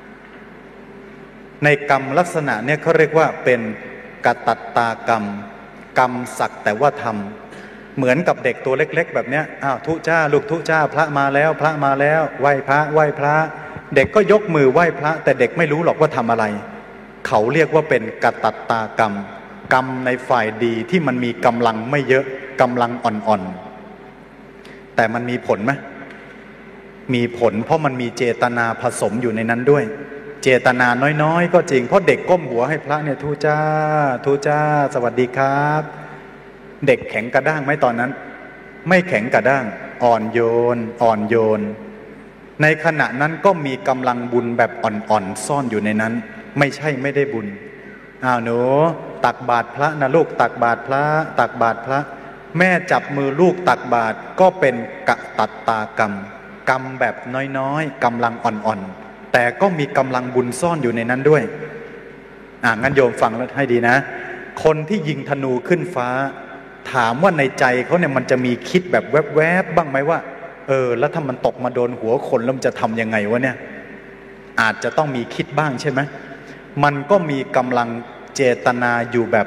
Speaker 1: ในกรรมลักษณะเนี่ยเขาเรียกว่าเป็นกตัตตากรรมกรรมสักแต่ว่าทำเหมือนกับเด็กตัวเล็กๆแบบเนี้ยทุจ้าลูกทุจ้าพระมาแล้วไหว้พระเด็กก็ยกมือไหว้พระแต่เด็กไม่รู้หรอกว่าทำอะไรเขาเรียกว่าเป็นกตัตตากรรมกรรมในฝ่ายดีที่มันมีกำลังไม่เยอะกำลังอ่อนๆแต่มันมีผลไหมมีผลเพราะมันมีเจตนาผสมอยู่ในนั้นด้วยเจตนาน้อยๆก็จริงเพราะเด็กก้มหัวให้พระเนี่ยทุจ้าสวัสดีครับเด็กแข็งกระด้างไหมตอนนั้นไม่แข็งกระด้างอ่อนโยนในขณะนั้นก็มีกำลังบุญแบบอ่อนๆซ่อนอยู่ในนั้นไม่ใช่ไม่ได้บุญหนูตักบาตรพระนะลูกตักบาตรพระแม่จับมือลูกตักบาตรก็เป็นกตัตตากรรมกรรมแบบน้อยๆกำลังอ่อนๆแต่ก็มีกำลังบุญซ่อนอยู่ในนั้นด้วยงั้นโยมฟังแล้วให้ดีนะคนที่ยิงธนูขึ้นฟ้าถามว่าในใจเขาเนี่ยมันจะมีคิดแบบแวบๆบ้างไหมว่าแล้วถ้ามันตกมาโดนหัวคนแล้วมันจะทำยังไงวะเนี่ยอาจจะต้องมีคิดบ้างใช่ไหมมันก็มีกำลังเจตนาอยู่แบบ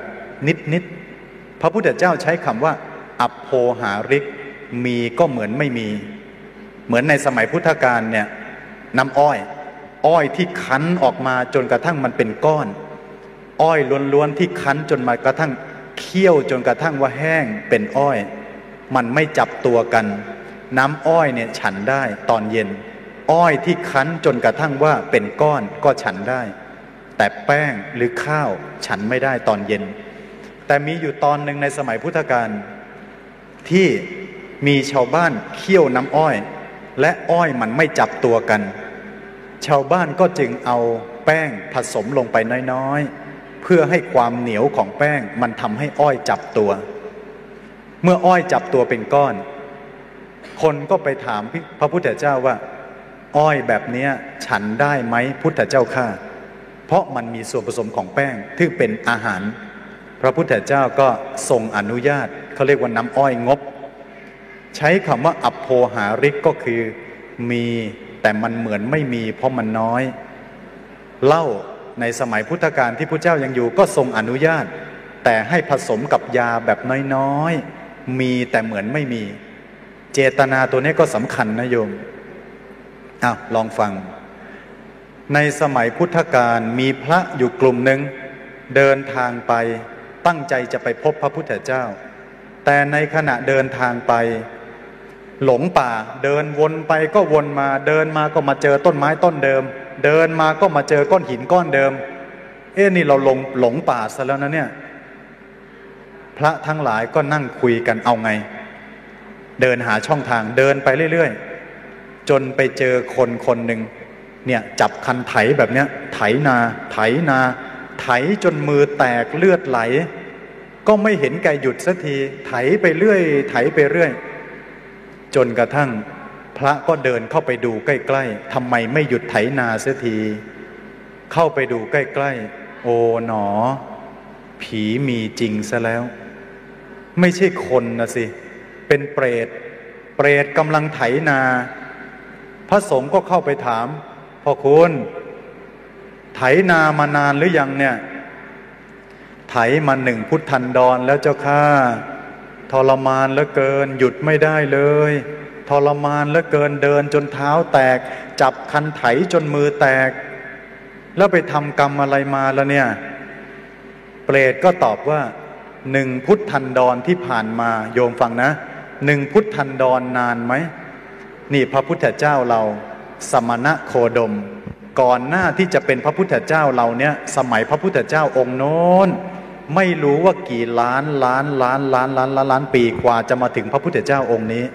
Speaker 1: นิดพระพุทธเจ้าใช้คำว่าอัปโภหาริกมีก็เหมือนไม่มีเหมือนในสมัยพุทธกาลเนี่ยน้ำอ้อยที่คั้นออกมาจนกระทั่งมันเป็นก้อนอ้อยล้วนๆที่คั้นจนมากระทั่งเคี่ยวจนกระทั่งว่าแห้งเป็นอ้อยมันไม่จับตัวกันน้ำอ้อยเนี่ยฉันได้ตอนเย็นอ้อยที่คั้นจนกระทั่งว่าเป็นก้อนก็ฉันได้แต่แป้งหรือข้าวฉันไม่ได้ตอนเย็นแต่มีอยู่ตอนหนึ่งในสมัยพุทธกาลที่มีชาวบ้านเคี่ยวน้ำอ้อยและอ้อยมันไม่จับตัวกันชาวบ้านก็จึงเอาแป้งผสมลงไปน้อยๆเพื่อให้ความเหนียวของแป้งมันทำให้อ้อยจับตัวเมื่ออ้อยจับตัวเป็นก้อนคนก็ไปถามพระพุทธเจ้าว่าอ้อยแบบนี้ฉันได้ไหมพุทธเจ้าข้าเพราะมันมีส่วนผสมของแป้งที่เป็นอาหารพระพุทธเจ้าก็ทรงอนุญาตเขาเรียกว่าน้ำอ้อยงบใช้คำว่าอัปโภหาริกก็คือมีแต่มันเหมือนไม่มีเพราะมันน้อยเหล้าในสมัยพุทธกาลที่พระเจ้ายังอยู่ก็ทรงอนุญาตแต่ให้ผสมกับยาแบบน้อยๆมีแต่เหมือนไม่มีเจตนาตัวนี้ก็สำคัญนะโยมลองฟังในสมัยพุทธกาลมีพระอยู่กลุ่มหนึ่งเดินทางไปตั้งใจจะไปพบพระพุทธเจ้าแต่ในขณะเดินทางไปหลงป่าเดินวนไปก็วนมาเดินมาก็มาเจอต้นไม้ต้นเดิมเดินมาก็มาเจอก้อนหินก้อนเดิมนี่เราหลงป่าซะแล้วนะเนี่ยพระทั้งหลายก็นั่งคุยกันเอาไงเดินหาช่องทางเดินไปเรื่อยๆจนไปเจอคนหนึ่งเนี่ยจับคันไถแบบเนี้ยไถนาไถจนมือแตกเลือดไหลก็ไม่เห็นแกหยุดสักทีไถไปเรื่อยจนกระทั่งพระก็เดินเข้าไปดูใกล้ๆทำไมไม่หยุดไถนาสักทีเข้าไปดูใกล้ๆโอ๋หนอผีมีจริงซะแล้วไม่ใช่คนนะสิเป็นเปรตกำลังไถนาพระสงฆ์ก็เข้าไปถามพ่อคุณไถนามานานหรือยังเนี่ยไถมา1 พุทธันดรแล้วเจ้าข้าทรมานเหลือเกินหยุดไม่ได้เลยทรมานเหลือเกินเดินจนเท้าแตกจับคันไถจนมือแตกแล้วไปทำกรรมอะไรมาแล้วเนี่ยเปรตก็ตอบว่า1 พุทธันดรที่ผ่านมาโยมฟังนะ1 พุทธันดรนานไหมนี่พระพุทธเจ้าเราสมณะโคดมก่อนหน้าที่จะเป็นพระพุทธเจ้าเราเนี่ยสมัยพระพุทธเจ้าองค์โน้นไม่รู้ว่ากี่ล้านปีกว่าจะมาถึงพระพุทธเจ้าองค์นี้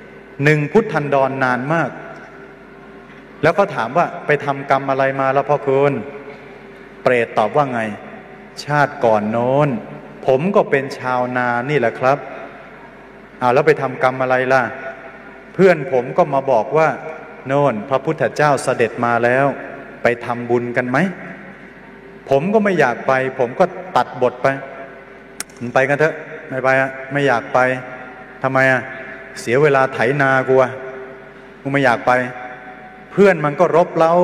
Speaker 1: 1 พุทธันดรนานมากแล้วก็ถามว่าไปทำกรรมอะไรมาแล้วพ่อคุณเปรตตอบว่าไงชาติก่อนโน้นผมก็เป็นชาวนานี่แหละครับแล้วไปทำกรรมอะไรล่ะเพื่อนผมก็มาบอกว่าโน่นพระพุทธเจ้าเสด็จมาแล้วไปทำบุญกันไหมผมก็ไม่อยากไปผมก็ตัดบทไปไปกันเถอะไม่ไปไม่อยากไปทำไมเสียเวลาไถนากูไม่อยากไปเพื่อนมันก็รบเร้า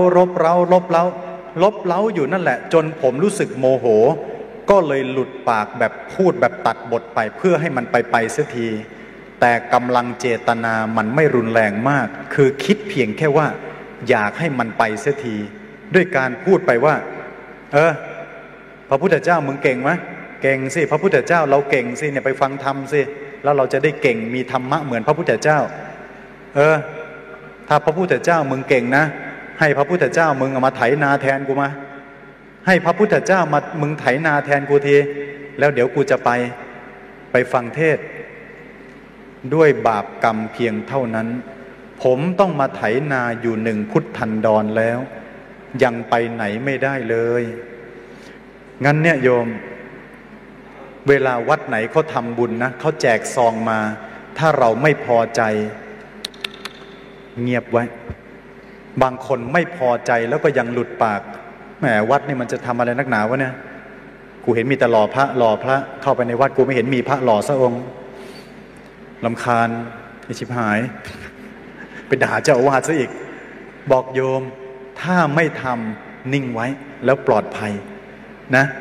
Speaker 1: อยู่นั่นแหละจนผมรู้สึกโมโหก็เลยหลุดปากแบบพูดแบบตัดบทไปเพื่อให้มันไปเสียทีแต่กำลังเจตนามันไม่รุนแรงมากคือคิดเพียงแค่ว่าอยากให้มันไปเสียทีด้วยการพูดไปว่าพระพุทธเจ้ามึงเก่งไหมเก่งสิพระพุทธเจ้าเราเก่งสิเนี่ยไปฟังธรรมสิแล้วเราจะได้เก่งมีธรรมะเหมือนพระพุทธเจ้าถ้าพระพุทธเจ้ามึงเก่งนะให้พระพุทธเจ้ามึงมาไถนาแทนกูมาให้พระพุทธเจ้ามามึงไถนาแทนกูทีแล้วเดี๋ยวกูจะไปฟังเทศด้วยบาปกรรมเพียงเท่านั้นผมต้องมาไถนาอยู่1 พุทธันดรแล้วยังไปไหนไม่ได้เลยงั้นเนี่ยโยมเวลาวัดไหนเขาทำบุญนะเขาแจกซองมาถ้าเราไม่พอใจเงียบไว้บางคนไม่พอใจแล้วก็ยังหลุดปากแหมวัดนี่มันจะทำอะไรนักหนาวะเนี่ยกูเห็นมีแต่หล่อพระเข้าไปในวัดกูไม่เห็นมีพระหล่อสักองค์รำคาญไอ้ชิบหายไปด่าเจ้าอาวาสซะอีกบอกโยมถ้าไม่ทำนิ่งไว้แล้วปลอดภัยนะ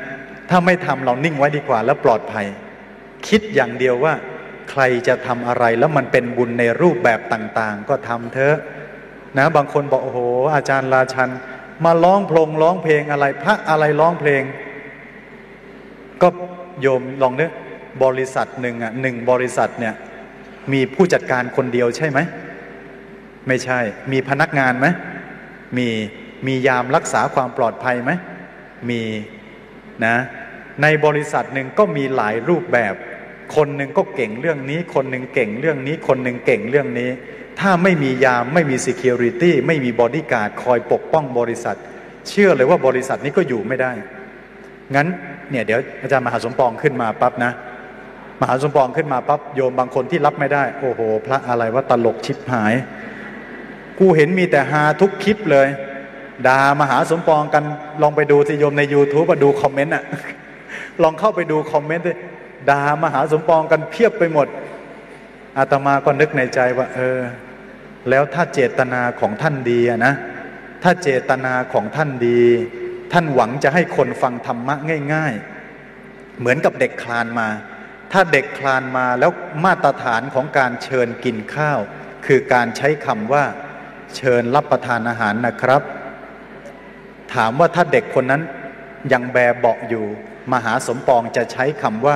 Speaker 1: ถ้าไม่ทำเรานิ่งไว้ดีกว่าแล้วปลอดภัยคิดอย่างเดียวว่าใครจะทำอะไรแล้วมันเป็นบุญในรูปแบบต่างๆก็ทำเถอะนะบางคนบอกโอ้โหอาจารย์ราชันมาร้องเพลงอะไรพระอะไรร้องเพลงก็โยมลองนึกบริษัทหนึ่งบริษัทเนี่ยมีผู้จัดการคนเดียวใช่ไหมไม่ใช่มีพนักงานไหมมียามรักษาความปลอดภัยไหมมีนะในบริษัทหนึ่งก็มีหลายรูปแบบคนหนึ่งก็เก่งเรื่องนี้คนหนึ่งเก่งเรื่องนี้คนหนึ่งเก่งเรื่องนี้ถ้าไม่มียามไม่มี security ไม่มีบอดี้การ์ดคอยปกป้องบริษัทเชื่อเลยว่าบริษัทนี้ก็อยู่ไม่ได้งั้นเนี่ยเดี๋ยวอาจารย์มหาสมปองขึ้นมาปั๊บนะมหาสมปองขึ้นมาปั๊บโยมบางคนที่รับไม่ได้โอ้โหพระอะไรว่าตลกชิบหายกูเห็นมีแต่ฮาทุกคลิปเลยด่ามหาสมปองกันลองไปดูสิโยมใน YouTube มาดูคอมเมนต์ลองเข้าไปดูคอมเมนต์ดิด่ามหาสมปองกันเพียบไปหมดอาตมาก็นึกในใจว่าแล้วถ้าเจตนาของท่านดีนะถ้าเจตนาของท่านดีท่านหวังจะให้คนฟังธรรมะง่ายๆเหมือนกับเด็กคลานมาถ้าเด็กคลานมาแล้วมาตรฐานของการเชิญกินข้าวคือการใช้คำว่าเชิญรับประทานอาหารนะครับถามว่าถ้าเด็กคนนั้นยังแบเบาะอยู่มหาสมปองจะใช้คำว่า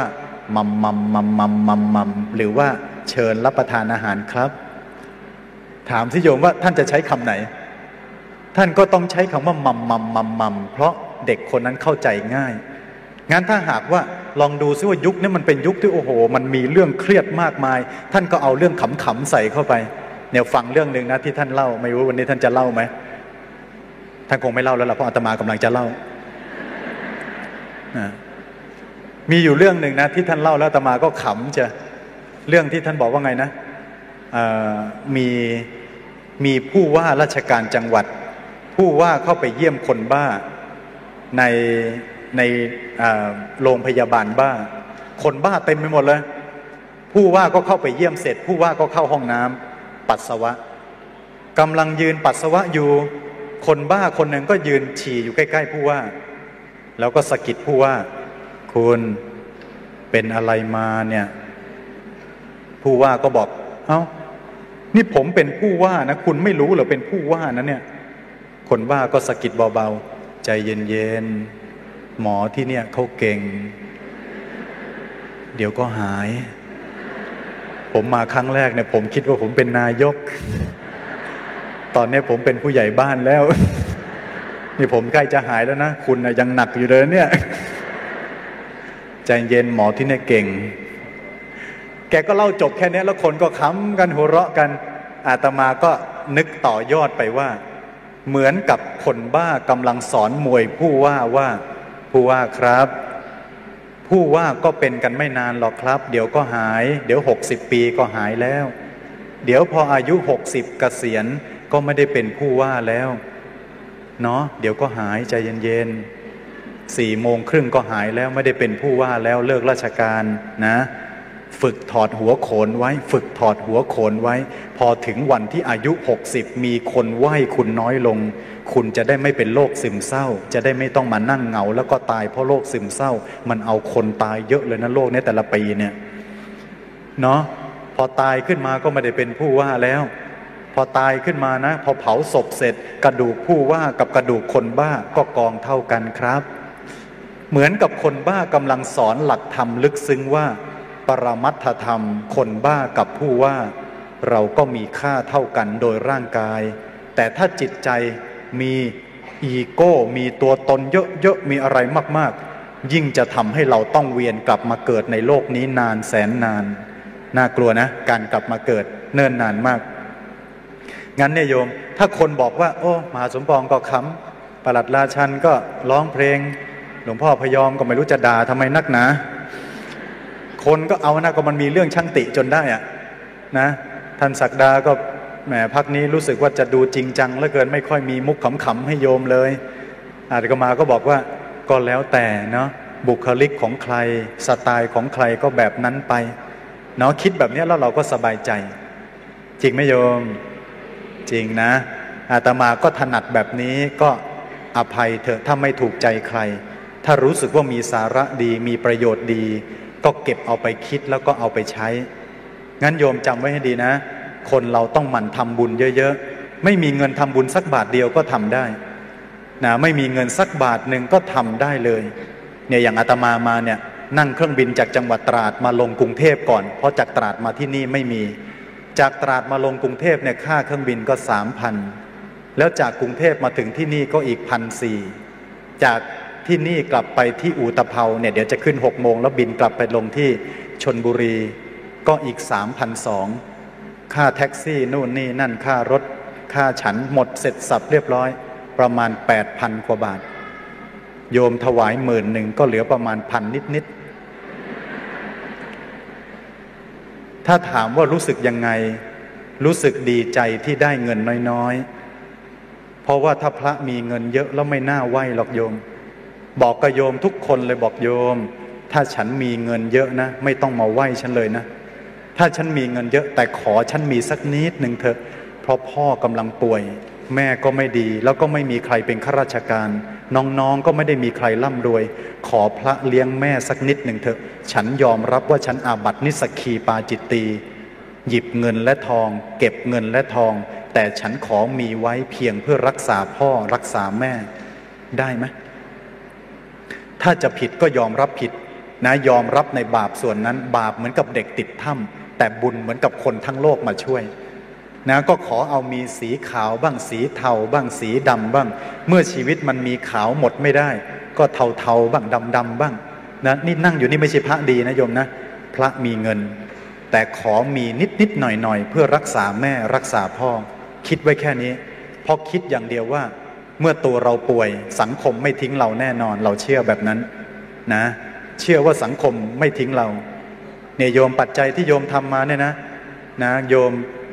Speaker 1: มัมหรือว่าเชิญรับประทานอาหารครับถามสิโยมว่าท่านจะใช้คำไหนท่านก็ต้องใช้คำว่ามัมเพราะเด็กคนนั้นเข้าใจง่ายงั้นถ้าหากว่าลองดูซิว่ายุคนี้มันเป็นยุคที่โอ้โหมันมีเรื่องเครียดมากมายท่านก็เอาเรื่องขำๆใส่เข้าไปเนี่ยฟังเรื่องหนึ่งนะที่ท่านเล่าไม่รู้วันนี้ท่านจะเล่าไหมท่านคงไม่เล่าแล้วล่ะเพราะอาตมากำลังจะเล่ามีอยู่เรื่องหนึ่งนะที่ท่านเล่าแล้วอาตมาก็ขำจะเรื่องที่ท่านบอกว่าไงนะมีผู้ว่าราชการจังหวัดผู้ว่าเข้าไปเยี่ยมคนบ้าในโรงพยาบาลบ้าคนบ้าเต็มไปหมดเลยผู้ว่าก็เข้าไปเยี่ยมเสร็จผู้ว่าก็เข้าห้องน้ำปัสสาวะกำลังยืนปัสสาวะอยู่คนบ้าคนหนึ่งก็ยืนฉี่อยู่ใกล้ๆผู้ว่าแล้วก็สะกิดผู้ว่าคุณเป็นอะไรมาเนี่ยผู้ว่าก็บอกเอ้านี่ผมเป็นผู้ว่านะคุณไม่รู้เหรอเป็นผู้ว่านะเนี่ยคนบ้าก็สะกิดเบาๆใจเย็นๆหมอที่เนี่ยเขาเก่งเดี๋ยวก็หายผมมาครั้งแรกเนี่ยผมคิดว่าผมเป็นนายกตอนนี้ผมเป็นผู้ใหญ่บ้านแล้วนี่ผมใกล้จะหายแล้วนะคุณนะยังหนักอยู่เลยเนี่ยใจเย็นหมอที่เนี่ยเก่งแกก็เล่าจบแค่นี้แล้วคนก็ขำกันหัวเราะกันอาตมาก็นึกต่อยอดไปว่าเหมือนกับคนบ้ากำลังสอนมวยผู้ว่าผู้ว่าครับผู้ว่าก็เป็นกันไม่นานหรอกครับเดี๋ยวก็หายเดี๋ยว60 ปีก็หายแล้วเดี๋ยวพออายุ60เกษียณก็ไม่ได้เป็นผู้ว่าแล้วเนาะเดี๋ยวก็หายใจเย็นๆ4:30ก็หายแล้วไม่ได้เป็นผู้ว่าแล้วเลิกราชการนะฝึกถอดหัวโขนไว้ฝึกถอดหัวโขนไว้พอถึงวันที่อายุ60มีคนไหว้คุณน้อยลงคุณจะได้ไม่เป็นโรคซึมเศร้าจะได้ไม่ต้องมานั่งเหงาแล้วก็ตายเพราะโรคซึมเศร้ามันเอาคนตายเยอะเลยนะโรคนี้แต่ละปีเนี่ยเนาะพอตายขึ้นมาก็ไม่ได้เป็นผู้ว่าแล้วพอตายขึ้นมานะพอเผาศพเสร็จกระดูกผู้ว่ากับกระดูกคนบ้าก็กองเท่ากันครับเหมือนกับคนบ้ากำลังสอนหลักธรรมลึกซึ้งว่าปรมัตถธรรมคนบ้ากับผู้ว่าเราก็มีค่าเท่ากันโดยร่างกายแต่ถ้าจิตใจมีอีโก้มีตัวตนเยอะๆมีอะไรมากๆยิ่งจะทำให้เราต้องเวียนกลับมาเกิดในโลกนี้นานแสนนานน่ากลัวนะการกลับมาเกิดเนิ่นนานมากงั้นเนี่ยโยมถ้าคนบอกว่าโอ้มหาสมปองก็ขำปลัดราชันก็ร้องเพลงหลวงพ่อพยอมก็ไม่รู้จะด่าทำไมนักหนาคนก็เอานะก็มันมีเรื่องช่างติจนได้อะนะท่านศักดาก็แหมพักนี้รู้สึกว่าจะดูจริงจังเหลือเกินไม่ค่อยมีมุกขำๆให้โยมเลยอาตมาก็บอกว่าก็แล้วแต่เนาะบุคลิกของใครสไตล์ของใครก็แบบนั้นไปเนาะคิดแบบนี้แล้วเราก็สบายใจจริงไหมโยมจริงนะอาตมาก็ถนัดแบบนี้ก็อภัยเถอะถ้าไม่ถูกใจใครถ้ารู้สึกว่ามีสาระดีมีประโยชน์ดีก็เก็บเอาไปคิดแล้วก็เอาไปใช้งั้นโยมจำไว้ให้ดีนะคนเราต้องหมั่นทำบุญเยอะๆไม่มีเงินทำบุญสักบาทเดียวก็ทำได้นะไม่มีเงินสักบาทหนึ่งก็ทำได้เลยเนี่ยอย่างอาตมามาเนี่ยนั่งเครื่องบินจากจังหวัดตราดมาลงกรุงเทพก่อนเพราะจากตราดมาที่นี่ไม่มีจากตราดมาลงกรุงเทพเนี่ยค่าเครื่องบินก็ 3,000 แล้วจากกรุงเทพมาถึงที่นี่ก็อีก 1,400 จากที่นี่กลับไปที่อู่ตะเภาเนี่ยเดี๋ยวจะขึ้น6 โมงแล้วบินกลับไปลงที่ชลบุรีก็อีก 3,200 ค่าแท็กซี่นู่นนี่นั่นค่ารถค่าฉันหมดเสร็จสับเรียบร้อยประมาณ 8,000 กว่าบาทโยมถวาย10,000ก็เหลือประมาณ1,000นิดๆถ้าถามว่ารู้สึกยังไงรู้สึกดีใจที่ได้เงินน้อยๆเพราะว่าถ้าพระมีเงินเยอะแล้วไม่น่าไหวหรอกโยมบอกกับโยมทุกคนเลยบอกโยมถ้าฉันมีเงินเยอะนะไม่ต้องมาไหว้ฉันเลยนะถ้าฉันมีเงินเยอะแต่ขอฉันมีสักนิดหนึ่งเถอะเพราะพ่อกำลังป่วยแม่ก็ไม่ดีแล้วก็ไม่มีใครเป็นข้าราชการน้องๆก็ไม่ได้มีใครร่ำรวยขอพระเลี้ยงแม่สักนิดหนึ่งเถอะฉันยอมรับว่าฉันอาบัตินิสสกีปาจิตตีหยิบเงินและทองเก็บเงินและทองแต่ฉันขอมีไว้เพียงเพื่อรักษาพ่อรักษาแม่ได้ไหมถ้าจะผิดก็ยอมรับผิดนะยอมรับในบาปส่วนนั้นบาปเหมือนกับเด็กติดถ้ำแต่บุญเหมือนกับคนทั้งโลกมาช่วยนะก็ขอเอามีสีขาวบ้างสีเทาบ้างสีดำบ้างเมื่อชีวิตมันมีขาวหมดไม่ได้ก็เทาบ้างดำบ้างนะนี่นั่งอยู่นี่ไม่ใช่พระดีนะโยมนะพระมีเงินแต่ขอมีนิดหน่อยเพื่อรักษาแม่รักษาพ่อคิดไว้แค่นี้เพราะคิดอย่างเดียวว่าเมื่อตัวเราป่วยสังคมไม่ทิ้งเราแน่นอนเราเชื่อแบบนั้นนะเชื่อว่าสังคมไม่ทิ้งเราเนี่ยโยมปัจจัยที่โยมทำมาเนี่ยนะโย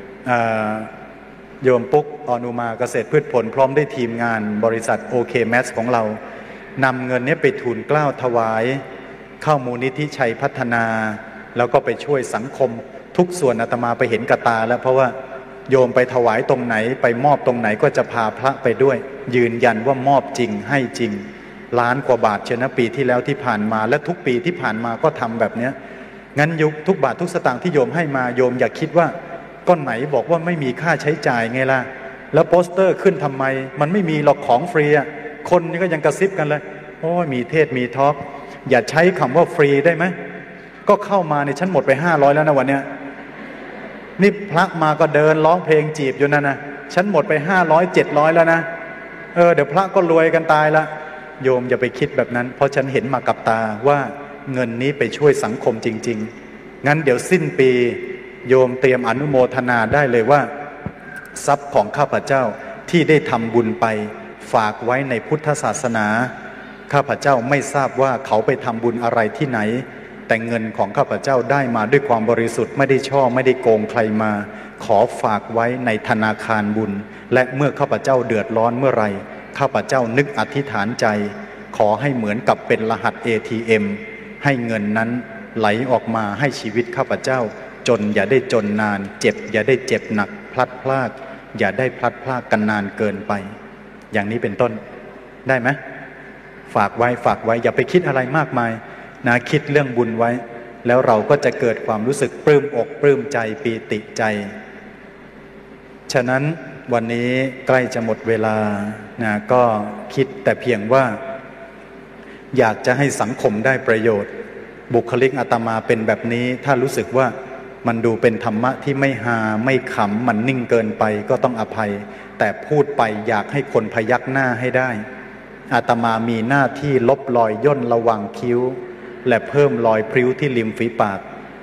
Speaker 1: มปุ๊กอนุมาเกษตรพืชผลพร้อมได้ทีมงานบริษัทโอเคแมสของเรานำเงินนี้ไปทูลเกล้าถวายเข้ามูลนิธิชัยพัฒนาแล้วก็ไปช่วยสังคมทุกส่วนอาตมาไปเห็นกระตาแล้วเพราะว่าโยมไปถวายตรงไหนไปมอบตรงไหนก็จะพาพระไปด้วยยืนยันว่ามอบจริงให้จริงล้านกว่าบาทเชนะปีที่แล้วที่ผ่านมาและทุกปีที่ผ่านมาก็ทำแบบนี้งั้นยุคทุกบาททุกสตางค์ที่โยมให้มาโยมอย่าคิดว่าก้อนไหนบอกว่าไม่มีค่าใช้จ่ายไงล่ะแล้วโปสเตอร์ขึ้นทำไมมันไม่มีหรอกของฟรีอ่ะคนนี่ก็ยังกระซิบกันเลยโอ้ยมีเทศมีทอล์กอย่าใช้คำว่าฟรีได้ไหมก็เข้ามาในฉันหมดไป500แล้วนะวันเนี้ยนี่พระมาก็เดินร้องเพลงจีบอยู่นั่นนะฉันหมดไป500 700แล้วนะเดี๋ยวพระก็รวยกันตายละโยมอย่าไปคิดแบบนั้นเพราะฉันเห็นมากับตาว่าเงินนี้ไปช่วยสังคมจริงๆงั้นเดี๋ยวสิ้นปีโยมเตรียมอนุโมทนาได้เลยว่าทรัพย์ของข้าพเจ้าที่ได้ทำบุญไปฝากไว้ในพุทธศาสนาข้าพเจ้าไม่ทราบว่าเขาไปทำบุญอะไรที่ไหนแต่เงินของข้าพเจ้าได้มาด้วยความบริสุทธิ์ไม่ได้ช่อไม่ได้โกงใครมาขอฝากไว้ในธนาคารบุญและเมื่อข้าพเจ้าเดือดร้อนเมื่อไรข้าพเจ้านึกอธิษฐานใจขอให้เหมือนกับเป็นรหัส ATM ให้เงินนั้นไหลออกมาให้ชีวิตข้าพเจ้าจนอย่าได้จนนานเจ็บอย่าได้เจ็บหนักพลัดพรากอย่าได้พลัดพรากกันนานเกินไปอย่างนี้เป็นต้นได้ไหมฝากไว้อย่าไปคิดอะไรมากมายนะคิดเรื่องบุญไว้แล้วเราก็จะเกิดความรู้สึกปลื้มอกปลื้มใจปีติใจฉะนั้นวันนี้ใกล้จะหมดเวลานะก็คิดแต่เพียงว่าอยากจะให้สังคมได้ประโยชน์บุคลิกอาตมาเป็นแบบนี้ถ้ารู้สึกว่ามันดูเป็นธรรมะที่ไม่ฮาไม่ขำมันนิ่งเกินไปก็ต้องอภัยแต่พูดไปอยากให้คนพยักหน้าให้ได้อาตมามีหน้าที่ลบรอยย่นระวังคิ้วและเพิ่มรอยพริ้วที่ริมฝีปาก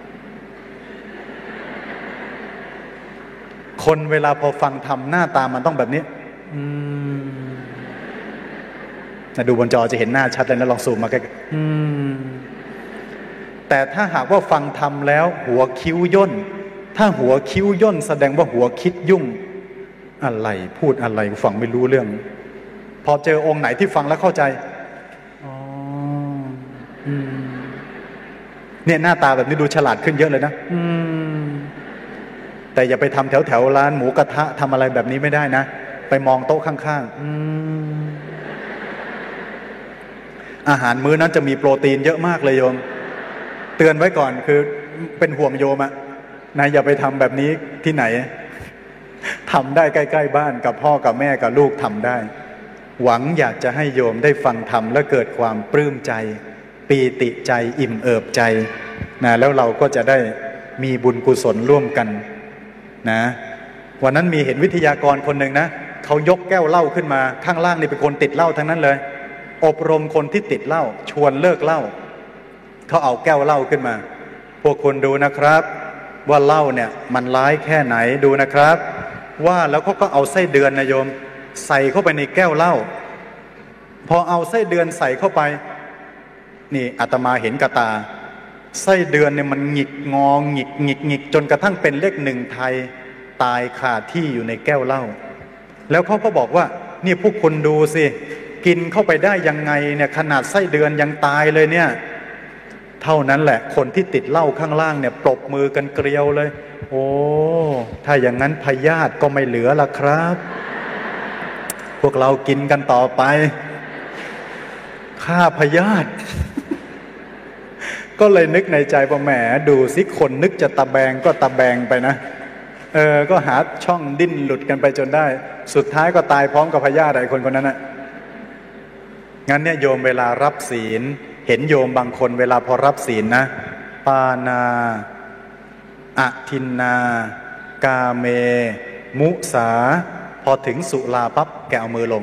Speaker 1: คนเวลาพอฟังธรรมหน้าตามันต้องแบบนี้ดูบนจอจะเห็นหน้าชัดเลยนะลองซูมมาใกล้แต่ถ้าหากว่าฟังธรรมแล้วหัวคิ้วย่นถ้าหัวคิ้วย่นแสดงว่าหัวคิดยุ่งอะไรพูดอะไรฟังไม่รู้เรื่องพอเจอองค์ไหนที่ฟังแล้วเข้าใจเนี่ยหน้าตาแบบนี้ดูฉลาดขึ้นเยอะเลยนะแต่อย่าไปทำแถวร้านหมูกระทะทำอะไรแบบนี้ไม่ได้นะไปมองโต๊ะข้างๆอาหารมื้อนั้นจะมีโปรตีนเยอะมากเลยโยมเตือนไว้ก่อนคือเป็นห่วงโยมอะนะอย่าไปทำแบบนี้ที่ไหนทำได้ใกล้ๆบ้านกับพ่อกับแม่กับลูกทำได้หวังอยากจะให้โยมได้ฟังธรรมและเกิดความปลื้มใจปีติใจอิ่มเอิบใจนะแล้วเราก็จะได้มีบุญกุศลร่วมกันนะวันนั้นมีเห็นวิทยากรคนหนึ่งนะเขายกแก้วเหล้าขึ้นมาข้างล่างนี่เป็นคนติดเหล้าทั้งนั้นเลยอบรมคนที่ติดเหล้าชวนเลิกเหล้าเขาเอาแก้วเหล้าขึ้นมาพวกคุณดูนะครับว่าเหล้าเนี่ยมันร้ายแค่ไหนดูนะครับว่าแล้วเขาก็เอาไส้เดือนนะโยมใส่เข้าไปในแก้วเหล้าพอเอาไส้เดือนใส่เข้าไปนี่อาตมาเห็นกระตาไส้เดือนเนี่ยมันหงิกงอหงิกจนกระทั่งเป็นเลขหนึ่งไทยตายคาที่อยู่ในแก้วเหล้าแล้วเขาก็บอกว่านี่พวกคุณดูสิกินเข้าไปได้ยังไงเนี่ยขนาดไส้เดือนยังตายเลยเนี่ยเท่านั้นแหละคนที่ติดเหล้าข้างล่างเนี่ยปรบมือกันเกลียวเลยโอ้ถ้าอย่างนั้นพยาธิก็ไม่เหลือละครับพวกเรากินกันต่อไปฆ่าพยาธิก็เลยนึกในใจว่าแหมดูสิคนนึกจะตะแบงก็ตะแบงไปนะก็หาช่องดิ้นหลุดกันไปจนได้สุดท้ายก็ตายพร้อมกับพยาธิไอ้คนนั้นนะงั้นเนี่ยโยมเวลารับศีลเห็นโยมบางคนเวลาพอรับศีลนะปานาอทินนากาเมมุสาพอถึงสุราปั๊บแกเอามือลง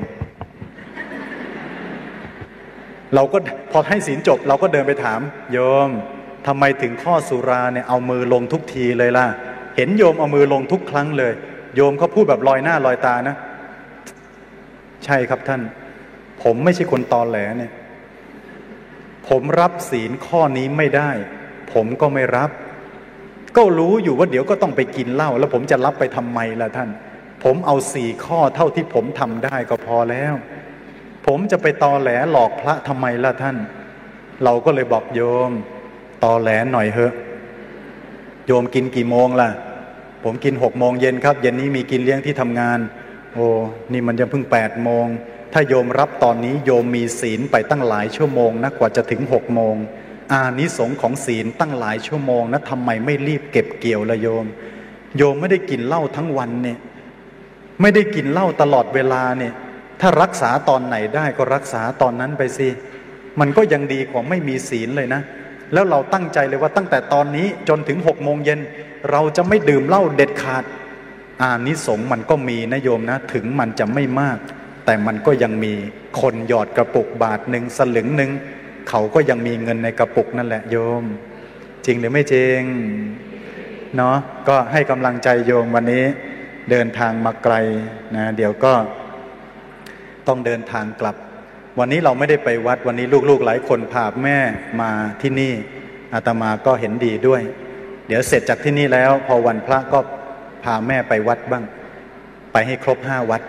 Speaker 1: เราก็พอให้ศีลจบเราก็เดินไปถามโยมทำไมถึงข้อสุราเนี่ยเอามือลงทุกทีเลยล่ะเห็นโยมเอามือลงทุกครั้งเลยโยมเขาพูดแบบลอยหน้าลอยตานะใช่ครับท่านผมไม่ใช่คนตอแหลเนี่ยผมรับศีลข้อนี้ไม่ได้ผมก็ไม่รับก็รู้อยู่ว่าเดี๋ยวก็ต้องไปกินเหล้าแล้วผมจะรับไปทำไมล่ะท่านผมเอา4 ข้อเท่าที่ผมทำได้ก็พอแล้วผมจะไปตอแหลหลอกพระทำไมล่ะท่านเราก็เลยบอกโยมตอแหลหน่อยเถอะโยมกินกี่โมงล่ะผมกิน6 โมงเย็นครับเย็นนี้มีกินเลี้ยงที่ทำงานโอ้นี่มันจะเพิ่ง8 โมงถ้าโยมรับตอนนี้โยมมีศีลไปตั้งหลายชั่วโมงนะกว่าจะถึง6 โมงอานิสงส์ของศีลตั้งหลายชั่วโมงนะทำไมไม่รีบเก็บเกี่ยวละโยมไม่ได้กินเหล้าทั้งวันเนี่ยไม่ได้กินเหล้าตลอดเวลาเนี่ยถ้ารักษาตอนไหนได้ก็รักษาตอนนั้นไปสิมันก็ยังดีกว่าไม่มีศีลเลยนะแล้วเราตั้งใจเลยว่าตั้งแต่ตอนนี้จนถึง6 โมงเย็นเราจะไม่ดื่มเหล้าเด็ดขาดอานิสงส์มันก็มีนะโยมนะถึงมันจะไม่มากแต่มันก็ยังมีคนหยอดกระปุกบาทหนึ่งสลึงหนึ่งเขาก็ยังมีเงินในกระปุกนั่นแหละโยมจริงหรือไม่จริงเนาะก็ให้กำลังใจโยมวันนี้เดินทางมาไกลนะเดี๋ยวก็ต้องเดินทางกลับวันนี้เราไม่ได้ไปวัดวันนี้ลูกๆหลายคนพาแม่มาที่นี่อาตมาก็เห็นดีด้วยเดี๋ยวเสร็จจากที่นี่แล้วพอวันพระก็พาแม่ไปวัดบ้างไปให้ครบ5 วัด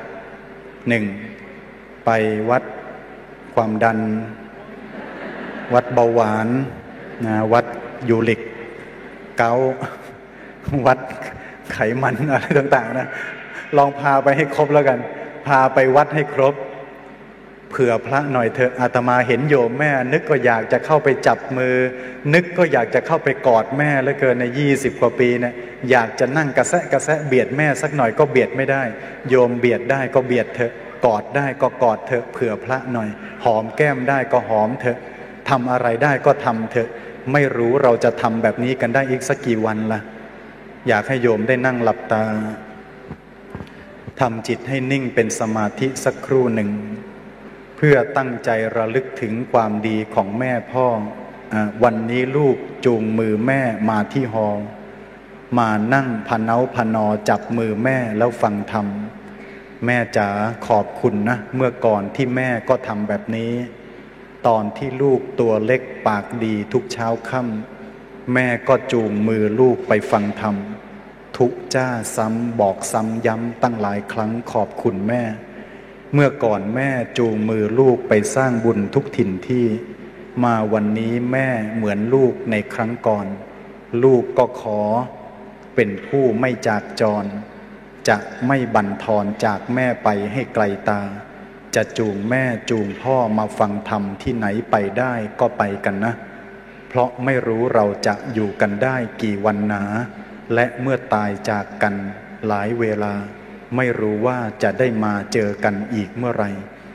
Speaker 1: 1ไปวัดความดันวัดเบาหวานนะวัดยูริกเกาต์วัดไขมันอะไรต่างๆนะลองพาไปให้ครบแล้วกันพาไปวัดให้ครบเผื่อพระหน่อยเถอะอาตมาเห็นโยมแม่นึกก็อยากจะเข้าไปจับมือนึกก็อยากจะเข้าไปกอดแม่เหลือเกินใน20 กว่าปีเนี่ยอยากจะนั่งกระแซะเบียดแม่สักหน่อยก็เบียดไม่ได้โยมเบียดได้ก็เบียดเถอะกอดได้ก็กอดเถอะเผื่อพระหน่อยหอมแก้มได้ก็หอมเถอะทำอะไรได้ก็ทำเถอะไม่รู้เราจะทำแบบนี้กันได้อีกสักกี่วันล่ะอยากให้โยมได้นั่งหลับตาทำจิตให้นิ่งเป็นสมาธิสักครู่หนึ่งเพื่อตั้งใจระลึกถึงความดีของแม่พ่อวันนี้ลูกจูงมือแม่มาที่ฮอลล์มานั่งพเนาพนอจับมือแม่แล้วฟังธรรมแม่จ๋าขอบคุณนะเมื่อก่อนที่แม่ก็ทำแบบนี้ตอนที่ลูกตัวเล็กปากดีทุกเช้าค่ำแม่ก็จูงมือลูกไปฟังธรรมทุกจ้าซ้ำบอกซ้ำย้ำตั้งหลายครั้งขอบคุณแม่เมื่อก่อนแม่จูงมือลูกไปสร้างบุญทุกถิ่นที่มาวันนี้แม่เหมือนลูกในครั้งก่อนลูกก็ขอเป็นผู้ไม่จากจรจะไม่บั่นทอนจากแม่ไปให้ไกลตาจะจูงแม่จูงพ่อมาฟังธรรมที่ไหนไปได้ก็ไปกันนะเพราะไม่รู้เราจะอยู่กันได้กี่วันหนาและเมื่อตายจากกันหลายเวลาไม่รู้ว่าจะได้มาเจอกันอีกเมื่อไร